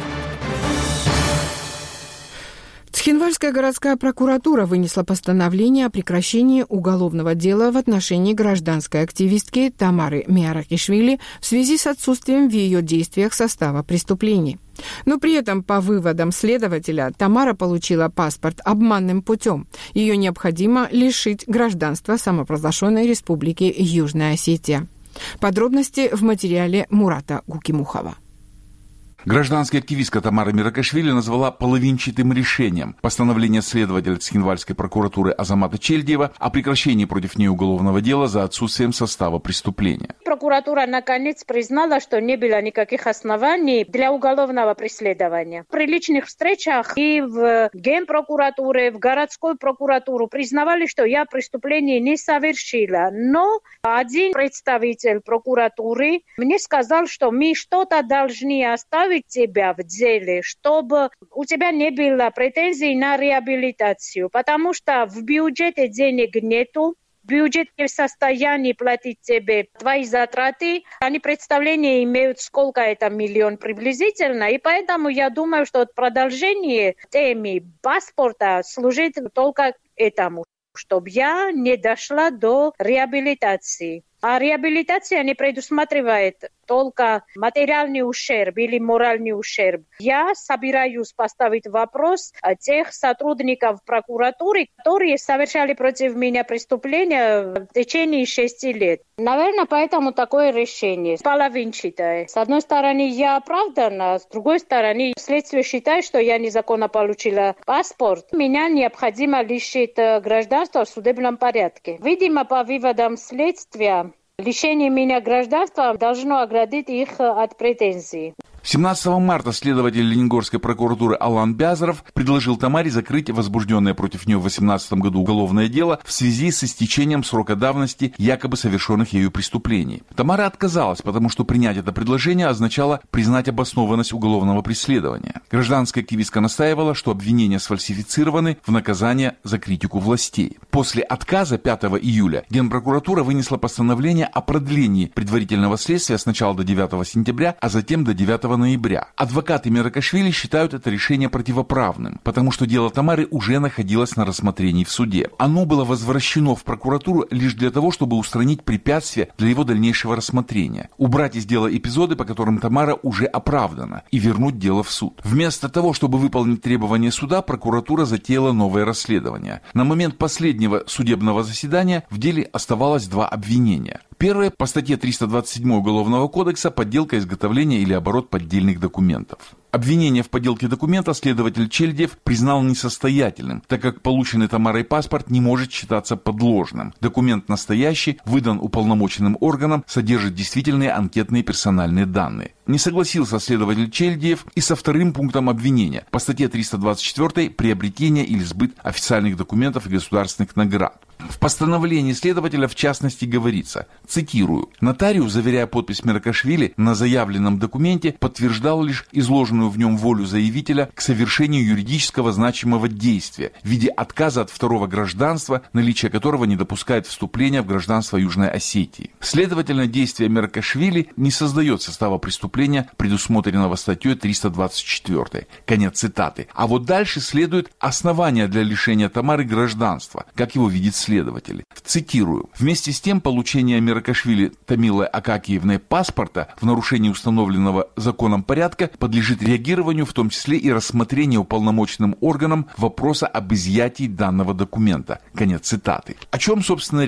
Цхинвальская городская прокуратура вынесла постановление о прекращении уголовного дела в отношении гражданской активистки Тамары Миаракишвили в связи с отсутствием в ее действиях состава преступлений. Но при этом, по выводам следователя, Тамара получила паспорт обманным путем. Ее необходимо лишить гражданства самопровозглашенной республики Южная Осетия. Подробности в материале Мурата Гукимухова.
Гражданская активистка Тамара Миаракишвили назвала половинчатым решением постановление следователя Цхинвальской прокуратуры Азамата Чельдиева о прекращении против нее уголовного дела за отсутствием состава преступления.
Прокуратура наконец признала, что не было никаких оснований для уголовного преследования. При личных встречах и в Генпрокуратуре, в городской прокуратуру признавали, что я преступление не совершила. Но один представитель прокуратуры мне сказал, что мы что-то должны оставить тебя в деле, чтобы у тебя не было претензий на реабилитацию, потому что в бюджете денег нету, бюджет не в состоянии платить тебе твои затраты, они представления имеют, сколько это миллион приблизительно, и поэтому я думаю, что продолжение темы паспорта служит только этому, чтобы я не дошла до реабилитации. А реабилитация не предусматривает только материальный ущерб или моральный ущерб. Я собираюсь поставить вопрос тех сотрудников прокуратуры, которые совершали против меня преступления в течение шести лет. Наверное, поэтому такое решение половинчатое. С одной стороны, я оправдана, с другой стороны, следствие считает, что я незаконно получила паспорт. Меня необходимо лишить гражданства в судебном порядке. Видимо, по выводам следствия, лишение меня гражданства должно оградить их от претензий.
семнадцатого марта следователь Лениногорской прокуратуры Алан Бязаров предложил Тамаре закрыть возбужденное против нее в две тысячи восемнадцатом году уголовное дело в связи с истечением срока давности якобы совершенных ею преступлений. Тамара отказалась, потому что принять это предложение означало признать обоснованность уголовного преследования. Гражданская активистка настаивала, что обвинения сфальсифицированы в наказание за критику властей. После отказа пятого июля Генпрокуратура вынесла постановление о продлении предварительного следствия сначала до девятого сентября, а затем до девятого ноября. Адвокаты Миаракишвили считают это решение противоправным, потому что дело Тамары уже находилось на рассмотрении в суде. Оно было возвращено в прокуратуру лишь для того, чтобы устранить препятствия для его дальнейшего рассмотрения, убрать из дела эпизоды, по которым Тамара уже оправдана, и вернуть дело в суд. Вместо того, чтобы выполнить требования суда, прокуратура затеяла новое расследование. На момент последнего судебного заседания в деле оставалось два обвинения. Первое по статье триста двадцать семь Уголовного кодекса «Подделка, изготовление или оборот поддельных документов». Обвинение в подделке документа следователь Чельдиев признал несостоятельным, так как полученный Тамарой паспорт не может считаться подложным. Документ настоящий, выдан уполномоченным органом, содержит действительные анкетные персональные данные. Не согласился следователь Чельдиев и со вторым пунктом обвинения по статье триста двадцать четыре «Приобретение или сбыт официальных документов и государственных наград». В постановлении следователя в частности говорится, цитирую, «Нотариус, заверяя подпись Миаракишвили на заявленном документе, подтверждал лишь изложенную в нем волю заявителя к совершению юридического значимого действия в виде отказа от второго гражданства, наличие которого не допускает вступления в гражданство Южной Осетии. Следовательно, действие Миаракишвили не создает состава преступления, предусмотренного статьей триста двадцать четыре». Конец цитаты. А вот дальше следует основание для лишения Тамары гражданства, как его видит следователь. Цитирую. «Вместе с тем, получение Миаракишвили Тамилой Акакиевной паспорта в нарушении установленного законом порядка подлежит реагированию, в том числе и рассмотрению уполномоченным органом вопроса об изъятии данного документа». Конец цитаты. О чем, собственно, речь?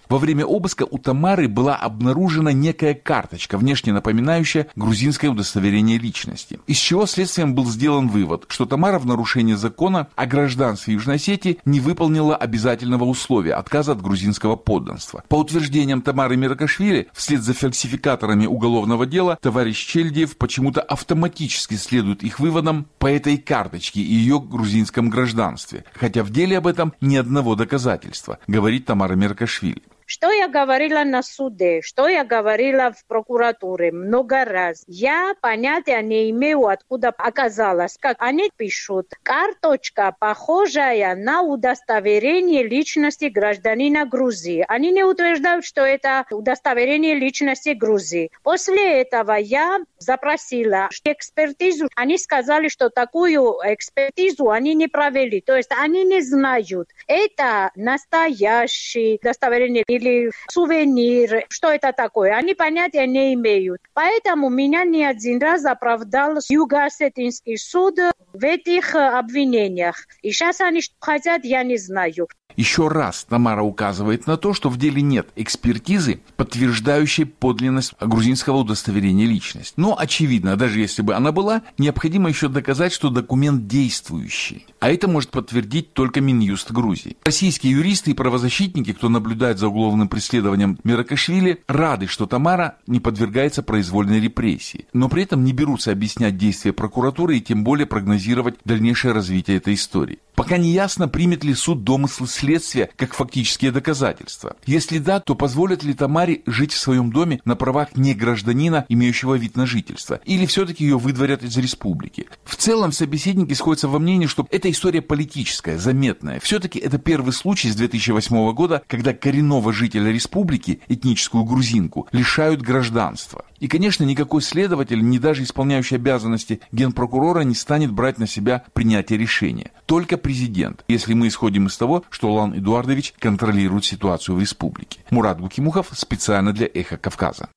Во время обыска у Тамары была обнаружена некая карточка, внешне напоминающая грузинское удостоверение личности, из чего следствием был сделан вывод, что Тамара в нарушении закона о гражданстве Южной Осетии не выполнила обязательного условия отказа от грузинского подданства. По утверждениям Тамары Миракашвили, вслед за фальсификаторами уголовного дела, товарищ Чельдиев почему-то автоматически следует их выводам по этой карточке и ее грузинском гражданстве, хотя в деле об этом ни одного доказательства, говорит Тамара Миракашвили.
Что я говорила на суде, что я говорила в прокуратуре много раз. Я понятия не имею, откуда оказалось. Как они пишут, карточка, похожая на удостоверение личности гражданина Грузии. Они не утверждают, что это удостоверение личности Грузии. После этого я запросила экспертизу. Они сказали, что такую экспертизу они не провели. То есть они не знают, это настоящее удостоверение или сувенир, что это такое. Они понятия не имеют. Поэтому меня не один раз оправдал Юго-Осетинский суд в этих обвинениях. И сейчас они что хотят, я не знаю.
Еще раз Тамара указывает на то, что в деле нет экспертизы, подтверждающей подлинность грузинского удостоверения личности. Но, очевидно, даже если бы она была, необходимо еще доказать, что документ действующий. А это может подтвердить только Минюст Грузии. Российские юристы и правозащитники, кто наблюдает за уголовным преследованием Миракашвили, рады, что Тамара не подвергается произвольной репрессии, но при этом не берутся объяснять действия прокуратуры и тем более прогнозировать дальнейшее развитие этой истории. Пока не ясно, примет ли суд домыслы следствия как фактические доказательства. Если да, то позволят ли Тамаре жить в своем доме на правах не гражданина, имеющего вид на жительство, или все-таки ее выдворят из республики. В целом, собеседники сходятся во мнении, что эта история политическая, заметная. Все-таки это первый случай с две тысячи восьмого года, когда коренного жителя республики, этническую грузинку, лишают гражданства. И, конечно, никакой следователь, ни даже исполняющий обязанности генпрокурора, не станет брать на себя принятие решения. Только президент, если мы исходим из того, что Улан Эдуардович контролирует ситуацию в республике. Мурат Гукимухов специально для «Эхо Кавказа».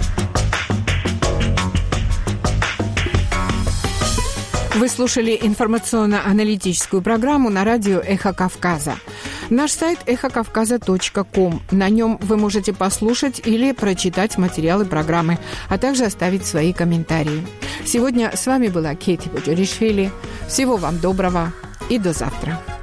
Вы слушали информационно-аналитическую программу на радио «Эхо Кавказа». Наш сайт эхо кавказа точка ком. На нем вы можете послушать или прочитать материалы программы, а также оставить свои комментарии. Сегодня с вами была Кейти Буджаришвили. Всего вам доброго и до завтра.